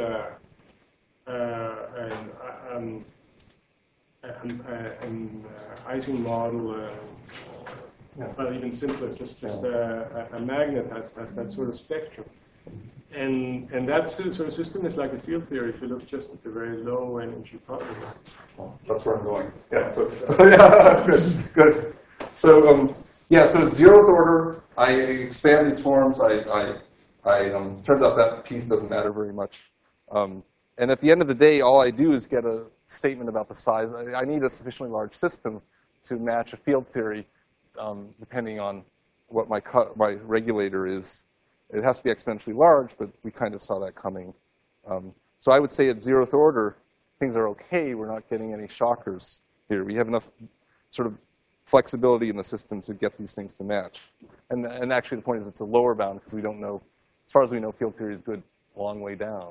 S9: an Ising model, well, even simpler, just a magnet has that sort of spectrum. And that sort of system is like a field theory if you look just at the very low energy particles.
S4: Well, that's where I'm going. Yeah, so yeah, good. So, yeah, so it's zeroth order. I expand these forms. Turns out that piece doesn't matter very much. And at the end of the day, all I do is get a statement about the size. I need a sufficiently large system to match a field theory, depending on what my regulator is. It has to be exponentially large, but we kind of saw that coming. So I would say at zeroth order, things are okay. We're not getting any shockers here. We have enough sort of flexibility in the system to get these things to match. And actually, the point is it's a lower bound because we don't know, as far as we know, field theory is good a long way down.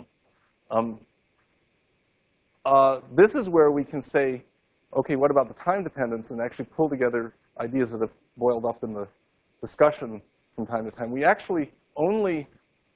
S4: This is where we can say, okay, what about the time dependence, and actually pull together ideas that have boiled up in the discussion from time to time. We actually only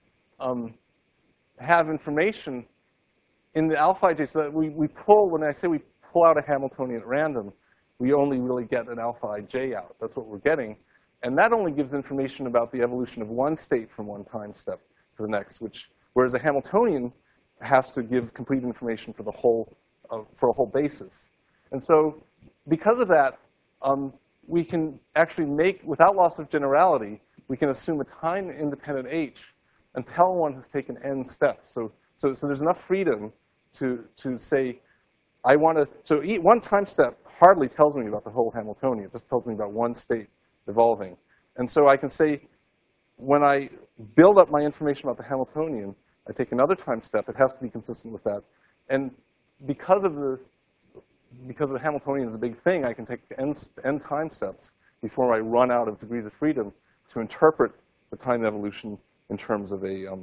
S4: have information in the alpha ij, so that we pull, when I say we pull out a Hamiltonian at random, we only really get an alpha ij out. That's what we're getting. And that only gives information about the evolution of one state from one time step to the next, whereas a Hamiltonian has to give complete information for the whole, for a whole basis. And so because of that, we can actually make, without loss of generality, we can assume a time-independent h until one has taken n steps. So there's enough freedom to say, I want to, so one time step hardly tells me about the whole Hamiltonian. It just tells me about one state evolving. And so I can say,
S1: when I build up my information about the Hamiltonian, I take another time step. It has to be consistent with that. And because the Hamiltonian is a big thing, I can take n time steps before I run out of degrees of freedom to interpret the time evolution in terms of a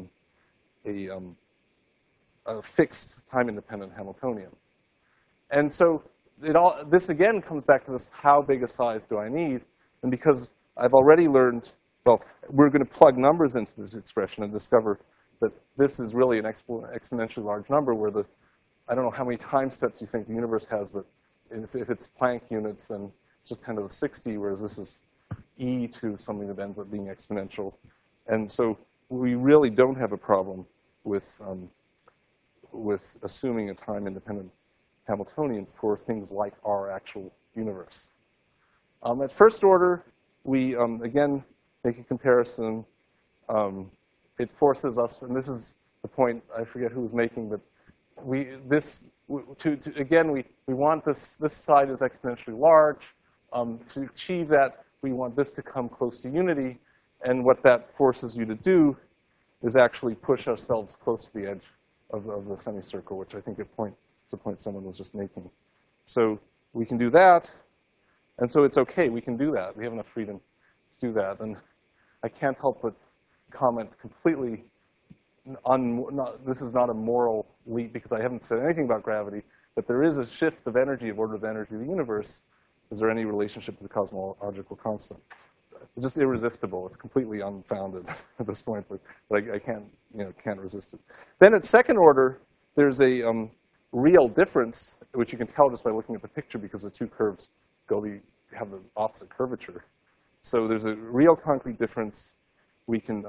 S1: fixed time-independent Hamiltonian. And so this again comes back to this: how big a size do I need? And because I've already learned, well, we're going to plug numbers into this expression and discover that this is really an exponentially large number where I don't know how many time steps you think the universe has, but if it's Planck units, then it's just 10 to the 60, whereas this is e to something that ends up being exponential. And so we really don't have a problem with assuming a time-independent Hamiltonian for things like our actual universe. At first order, we, again, make a comparison. It forces us, and this is the point I forget who was making, but again, we want this side is exponentially large. To achieve that, we want this to come close to unity. And what that forces you to do is actually push ourselves close to the edge of the semicircle, which I think is a point someone was just making. So we can do that. And so it's OK. We can do that. We have enough freedom to do that. And I can't help but comment completely this is not a moral leap because I haven't said anything about gravity, but there is a shift of energy, of order of energy of the universe. Is there any relationship to the cosmological constant? It's just irresistible. It's completely unfounded at this point, but I can't resist it. Then at second order, there's a real difference, which you can tell just by looking at the picture because the two curves have the opposite curvature. So there's a real concrete difference. We can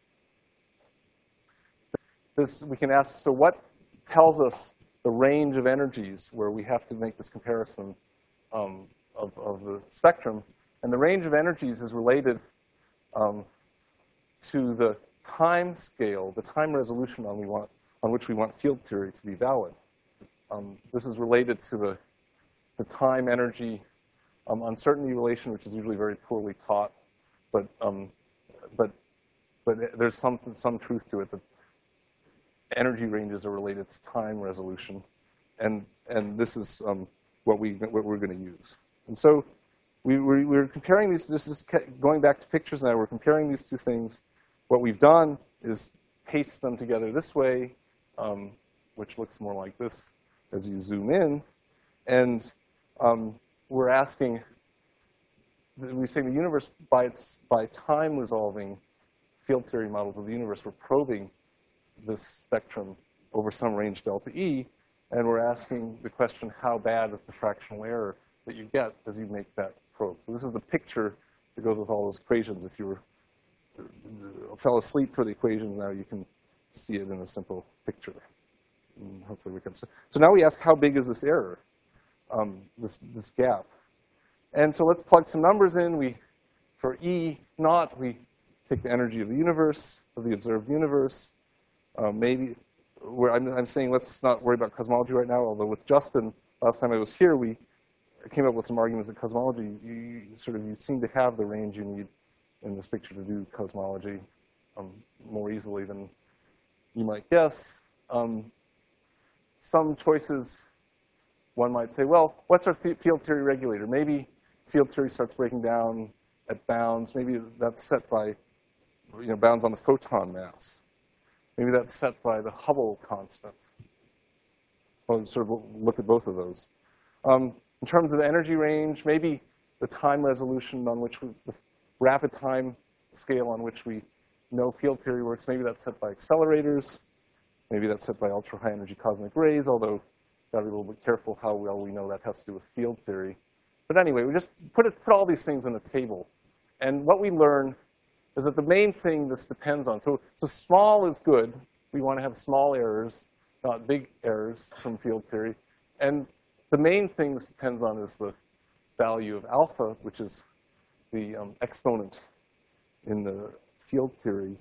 S1: ask, so what tells us the range of energies where we have to make this comparison of the spectrum? And the range of energies is related to the time scale, the time resolution on which we want field theory to be valid. This is related to the time energy uncertainty relation, which is usually very poorly taught, but there's some truth to it that energy ranges are related to time resolution, and this is what we're going to use. And so we're comparing these. This is going back to pictures now. We're comparing these two things. What we've done is paste them together this way, which looks more like this as you zoom in, and we're asking. We're saying the universe by time resolving field theory models of the universe. We're probing this spectrum over some range delta E, and we're asking the question, how bad is the fractional error that you get as you make that probe? So this is the picture that goes with all those equations. If you fell asleep for the equations, now you can see it in a simple picture. And hopefully we can. So now we ask, how big is this error, this gap? And so let's plug some numbers in. For E naught, we take the energy of the universe, of the observed universe. Maybe I'm saying let's not worry about cosmology right now, although with Justin, last time I was here, we came up with some arguments that cosmology, you seem to have the range you need in this picture to do cosmology more easily than you might guess. Some choices, one might say, well, what's our field theory regulator? Maybe field theory starts breaking down at bounds. Maybe that's set by bounds on the photon mass. Maybe that's set by the Hubble constant. Well, sort of look at both of those. In terms of the energy range, maybe the time resolution on which the rapid time scale on which we know field theory works, maybe that's set by accelerators. Maybe that's set by ultra-high energy cosmic rays, although gotta be a little bit careful how well we know that has to do with field theory. But anyway, we just put all these things in a table. And what we learn is that the main thing this depends on, so small is good. We want to have small errors, not big errors from field theory. And the main thing this depends on is the value of alpha, which is the exponent in the field theory,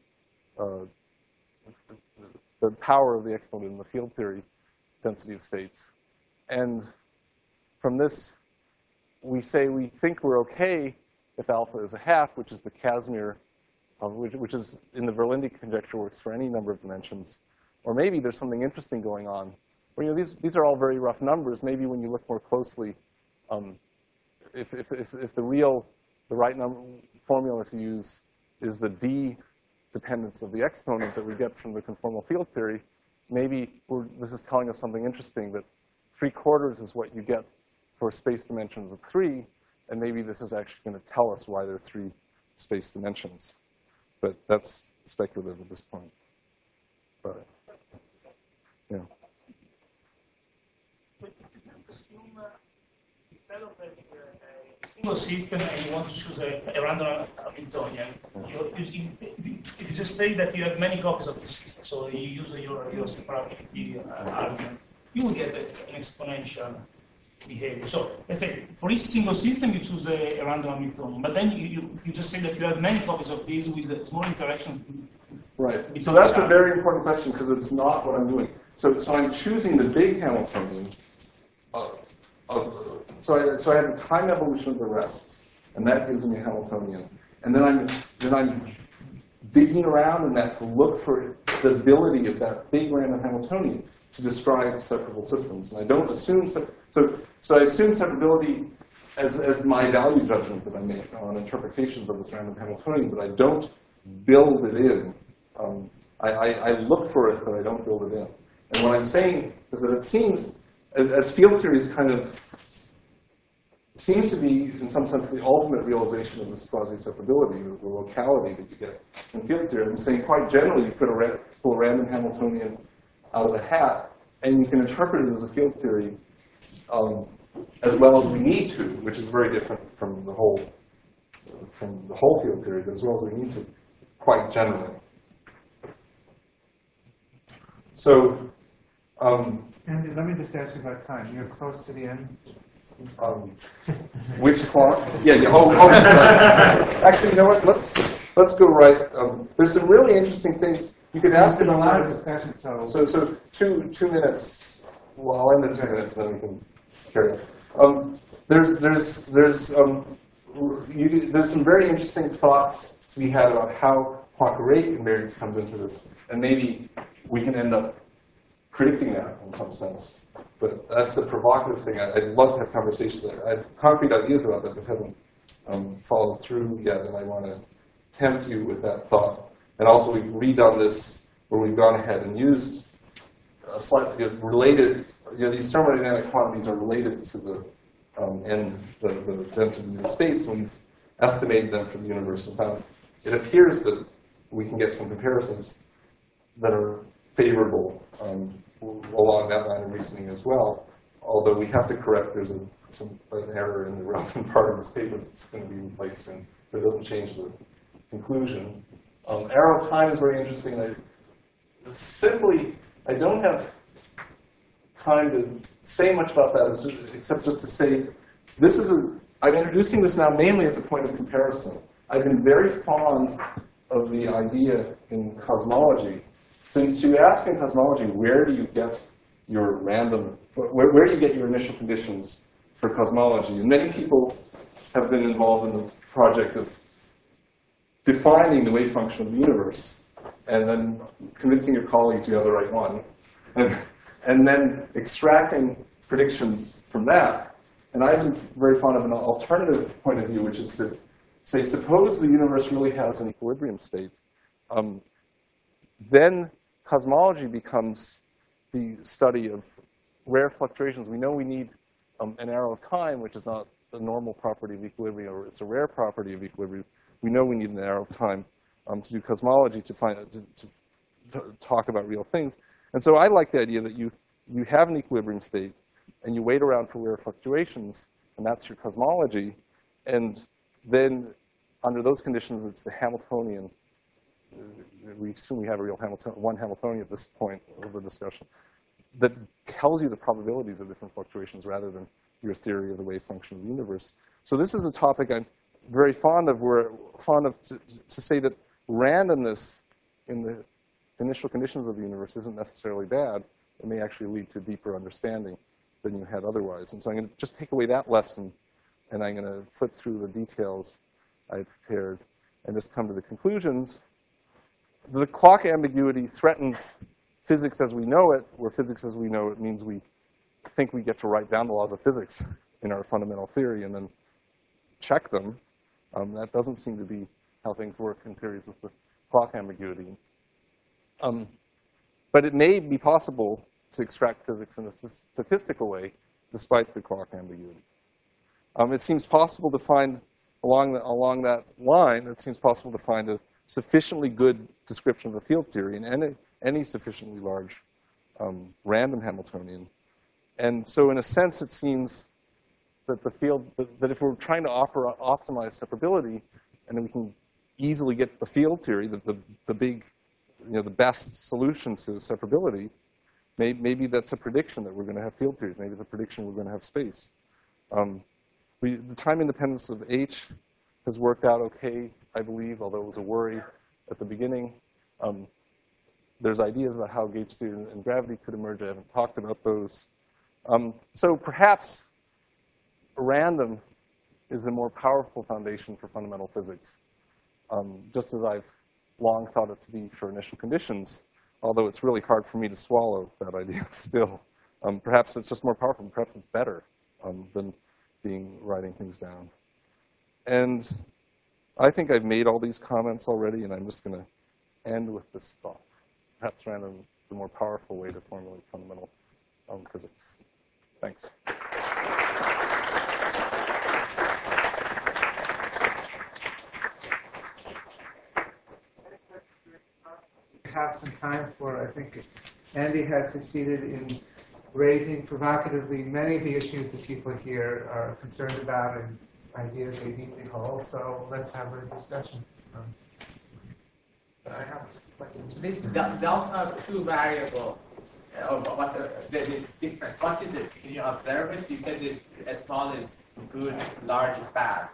S1: the power of the exponent in the field theory density of states. And from this, we say we think we're OK if alpha is a half, which is the Casimir which is in the Verlinde conjecture works for any number of dimensions. Or maybe there's something interesting going on. Well, you know, these are all very rough numbers. Maybe when you look more closely, if the right formula to use is the d dependence of the exponent that we get from the conformal field theory, maybe this is telling us something interesting, that 3/4 is what you get for space dimensions of 3, and maybe this is actually going to tell us why there are 3 space dimensions. But that's speculative at this point. But, yeah.
S5: Develop a single system and you want to choose a random Hamiltonian, if you just say that you have many copies of the system, so you use your separability argument, you will get an exponential behavior. So let's say for each single system you choose a random Hamiltonian, but then you just say that you have many copies of these with a small interaction.
S4: Right. So that's a very important question because it's not what I'm doing. So I'm choosing the big Hamiltonian. So I have the time evolution of the rest, and that gives me a Hamiltonian. And then I'm digging around in that to look for the ability of that big random Hamiltonian to describe separable systems. And I don't assume so I assume separability as my value judgment that I make on interpretations of this random Hamiltonian, but I don't build it in. I look for it, but I don't build it in. And what I'm saying is that it seems, as field theory is kind of, seems to be, in some sense, the ultimate realization of this quasi-separability, the locality that you get in field theory. I'm saying quite generally, you pull a random Hamiltonian out of the hat, and you can interpret it as a field theory as well as we need to, which is very different from the whole field theory, but as well as we need to, quite generally. So,
S7: Andy, let me just ask you about time. You're close to the end.
S4: Which clock? Yeah. Oh, actually, you know what? Let's go right. There's some really interesting things you could ask.
S7: There's been a lot of discussion, so
S4: 2 minutes. Well, I'll end in 2 minutes, then we can carry on. There's some very interesting thoughts to be had about how Poincare invariance comes into this, and maybe we can end up predicting that in some sense. But that's a provocative thing. I'd love to have conversations. I have concrete ideas about that, but haven't followed through yet, and I want to tempt you with that thought. And also, we've redone this where we've gone ahead and used a slightly related, these thermodynamic quantities are related to the density of the states, and we've estimated them for the universe and found it appears that we can get some comparisons that are favorable along that line of reasoning as well. Although we have to correct, there's an error in the relevant part of this paper that's going to be replaced soon, but it doesn't change the conclusion. Arrow of time is very interesting. I don't have time to say much about that, except just to say, I'm introducing this now mainly as a point of comparison. I've been very fond of the idea in cosmology. So you ask in cosmology, where do you get your where do you get your initial conditions for cosmology? And many people have been involved in the project of defining the wave function of the universe, and then convincing your colleagues you have the right one, and then extracting predictions from that. And I've been very fond of an alternative point of view, which is to say, suppose the universe really has an equilibrium state. Then cosmology becomes the study of rare fluctuations. We know we need an arrow of time, which is not the normal property of equilibrium, or it's a rare property of equilibrium. We know we need an arrow of time to do cosmology, to talk about real things. And so I like the idea that you have an equilibrium state, and you wait around for rare fluctuations, and that's your cosmology. And then under those conditions, it's the Hamiltonian. We assume we have a real one Hamiltonian at this point of the discussion that tells you the probabilities of different fluctuations rather than your theory of the wave function of the universe. So this is a topic I'm very fond of. We're fond of to say that randomness in the initial conditions of the universe isn't necessarily bad. It may actually lead to deeper understanding than you had otherwise. And so I'm going to just take away that lesson, and I'm going to flip through the details I prepared.
S1: and just come to the conclusions. The clock ambiguity threatens physics as we know it, where physics as we know it means we think we get to write down the laws of physics in our fundamental theory and then check them. That doesn't seem to be how things work in theories with the clock ambiguity. But it may be possible to extract physics in a statistical way despite the clock ambiguity. It seems possible to find, along that line, it seems possible to find a sufficiently good description of the field theory in any sufficiently large random Hamiltonian. And so in a sense, it seems that the field, that if we're trying to optimize separability, and we can easily get the field theory, the big, the best solution to separability, maybe that's a prediction that we're going to have field theories. Maybe it's a prediction we're going to have space. The time independence of H has worked out okay, I believe, although it was a worry at the beginning. There's ideas about how gauge theory and gravity could emerge. I haven't talked about those. So perhaps random is a more powerful foundation for fundamental physics, just as I've long thought it to be for initial conditions, although it's really hard for me to swallow that idea still. Perhaps it's just more powerful. Perhaps it's better than writing things down. And I think I've made all these comments already, and I'm just going to end with this thought. Perhaps random is a more powerful way to formulate fundamental physics. Thanks.
S7: Have some time for, I think Andy has succeeded in raising provocatively many of the issues that people here are concerned about and ideas they deeply hold. So let's have a discussion. I have questions.
S11: This delta 2 variable, this difference, what is it? Can you observe it? You said that small is good, large is bad.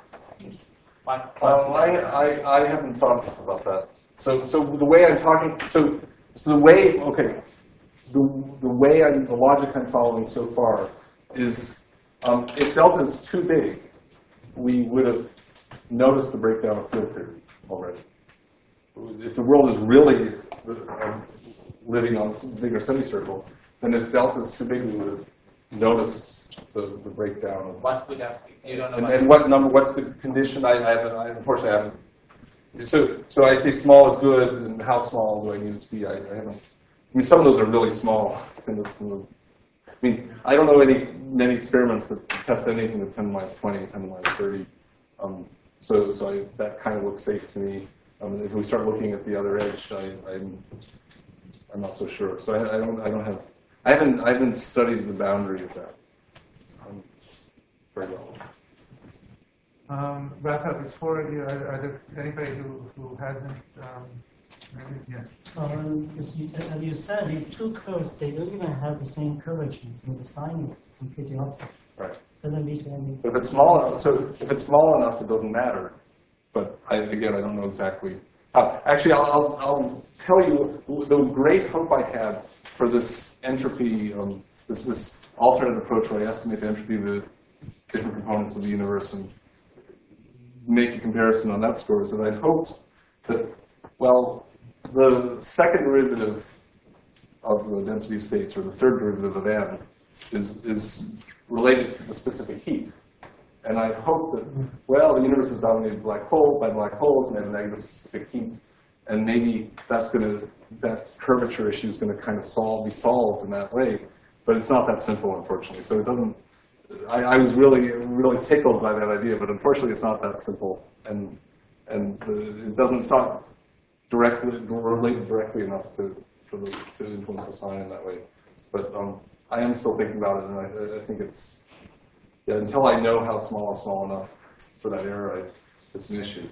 S4: I haven't thought about that. So the way I'm talking, so the way, okay, the logic I'm following so far is if delta is too big, we would have noticed the breakdown of field theory already. If the world is really living on some bigger semicircle, then if delta is too big, we would have noticed the breakdown.
S11: What would have, you don't know.
S4: And what number, what's the condition? Unfortunately, I haven't. So I say small is good, and how small do I need it to be? I haven't. I mean, some of those are really small. I mean, I don't know many experiments that test anything with 10 to the minus 20, 10 to the minus 30. That kind of looks safe to me. If we start looking at the other edge, I'm not so sure. So I haven't studied the boundary of that very well.
S7: Rafa, before you, are there anybody who hasn't? Yes.
S12: As you said, these two curves, they don't even have the same curvature, so the sign is completely opposite.
S4: Right.
S12: Doesn't lead to any.
S4: If it's small enough, if it's small enough, it doesn't matter. But again, I don't know exactly. Actually, I'll tell you the great hope I had for this entropy, this alternate approach where I estimate the entropy of the different components of the universe and make a comparison on that score, is that I'd hoped that, well, the second derivative of the density of states, or the third derivative of n, is related to the specific heat. And I hope that, well, the universe is dominated by black holes, and they have a negative specific heat, and maybe that curvature issue is going to kind of be solved in that way. But it's not that simple, unfortunately. So it doesn't. I was really, really tickled by that idea, but unfortunately, it's not that simple, and it doesn't start related directly enough to influence the sign in that way. But I am still thinking about it, and I think it's. Yeah, until I know how small enough for that error, it's an issue.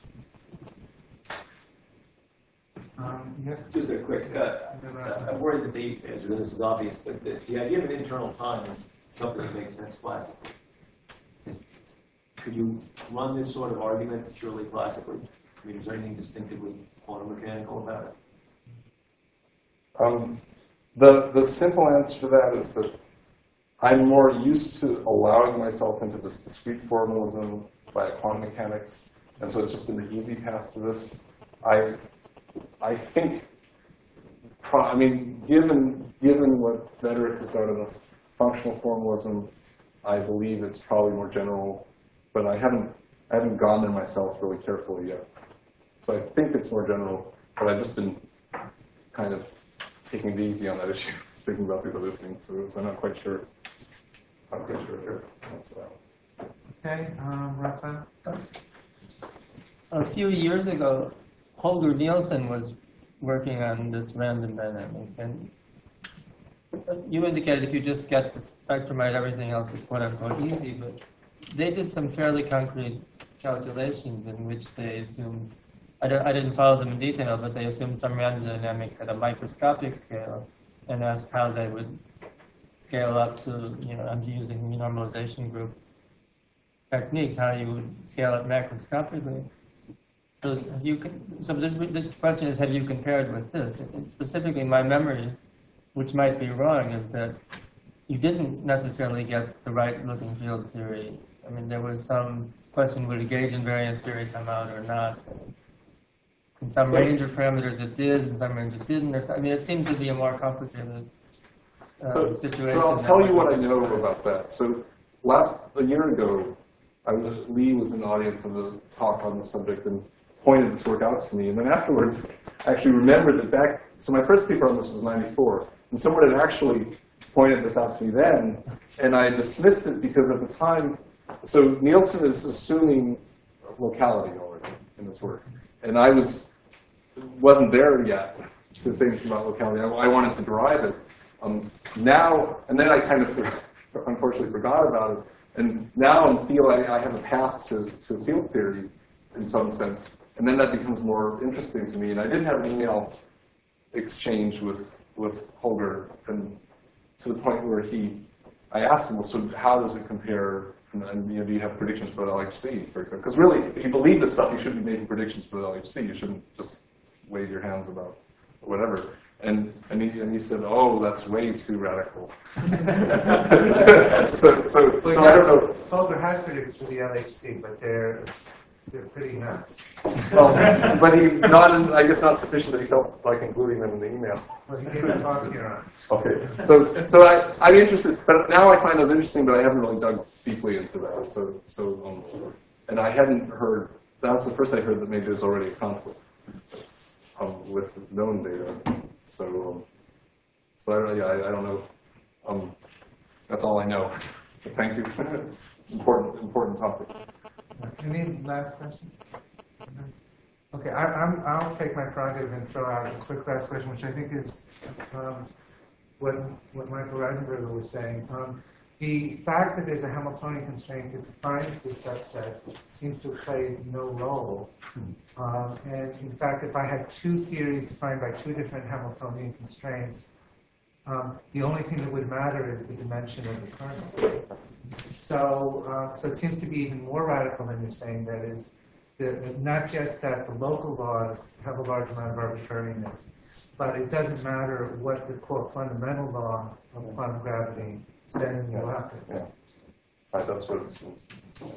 S7: Yes.
S13: Just a quick, I'm worried that the answer to this is obvious, but the idea of an internal time is something that makes sense classically. Could you run this sort of argument purely classically? I mean, is there anything distinctively quantum mechanical about it?
S4: The simple answer to that is that I'm more used to allowing myself into this discrete formalism by quantum mechanics And so it's just been the easy path to this. I think, I mean, given what Federic has done in a functional formalism, I believe it's probably more general, but I haven't gone there myself really carefully yet. So I think it's more general, but I've just been kind of taking it easy on that issue, thinking about these other things. So I'm not quite sure. I'm not quite sure here.
S7: Okay, Rafa?
S2: A few years ago, Holger Nielsen was working on this random dynamics, and you indicated if you just get the spectrum right, everything else is quote-unquote easy, but they did some fairly concrete calculations in which they assumed, I didn't follow them in detail, but they assumed some random dynamics at a microscopic scale and asked how they would scale up to, I'm using normalization group techniques, how you would scale it macroscopically. So the question is, have you compared with this? And specifically, my memory, which might be wrong, is that you didn't necessarily get the right looking field theory. I mean, there was some question, would a gauge invariant theory come out or not? In some range of parameters it did, in some range it didn't. I mean, it seemed to be a more complicated situation.
S4: So I'll tell you what I know about that. So a year ago, Lee was in the audience of a talk on the subject and pointed this work out to me. And then afterwards, I actually remembered that so my first paper on this was 94. And someone had actually pointed this out to me then. And I dismissed it because at the time, so Nielsen is assuming locality already in this work. And I wasn't there yet to think about locality. I wanted to derive it. Now, and then I kind of unfortunately forgot about it. And now I have a path to field theory in some sense. And then that becomes more interesting to me. And I did have an email exchange with Holger, and to the point where I asked him, well, so how does it compare? And do you have predictions for the LHC, for example? Because really, if you believe this stuff, you should be making predictions for the LHC. You shouldn't just wave your hands about whatever. And he said, oh, that's way too radical. so I don't know.
S7: Holger has predictions for the LHC, but they're pretty nuts.
S4: Well, but I guess not sufficient that he felt like including them in the email.
S7: Well, he gave a talk here on.
S4: Okay, so I'm interested, but now I find those interesting, but I haven't really dug deeply into that. And I hadn't heard. That's the first I heard that maybe there's already a conflict with known data. So I don't know. That's all I know. Thank you. Important topic.
S7: Any last question? Okay, I'll take my prerogative and throw out a quick last question, which I think is what Michael Reisenberger was saying. The fact that there's a Hamiltonian constraint that defines this subset seems to play no role. And in fact, if I had two theories defined by two different Hamiltonian constraints, the only thing that would matter is the dimension of the kernel. So it seems to be even more radical than you're saying. That is, not just that the local laws have a large amount of arbitrariness, but it doesn't matter what the quote fundamental law of quantum gravity said in the lattice.
S4: Yeah. Right, that's what it seems.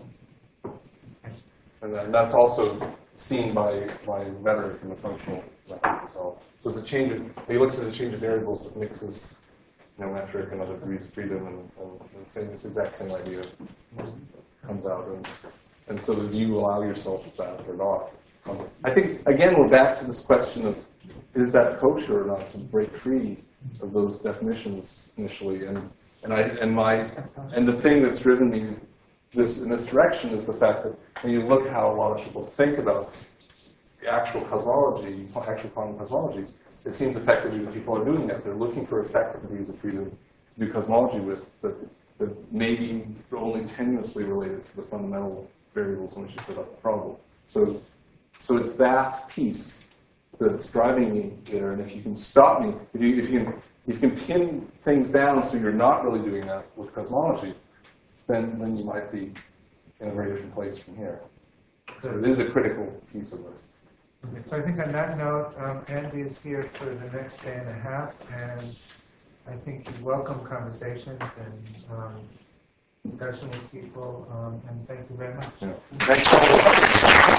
S4: And then that's also seen by Federic in the functional methods as well. So it's a change of, he looks at a change of variables that mixes metric and other degrees of freedom, and this exact same idea comes out. And so do you allow yourself that or not? I think, again, we're back to this question of, is that kosher or not to break free of those definitions initially? And the thing that's driven me in this direction is the fact that when you look how a lot of people think about the actual cosmology, actual quantum cosmology, it seems effectively that people are doing that. They're looking for effective degrees of freedom to do cosmology with, that maybe only tenuously related to the fundamental variables in which you set up the problem. So it's that piece that's driving me there. And if you can stop me, if you can pin things down so you're not really doing that with cosmology, then you might be in a very different place from here. So it is a critical piece of this.
S7: Okay, so I think on that note, Andy is here for the next day and a half, and I think you welcome conversations and discussion with people, and thank you very much.
S4: Yeah. Thanks.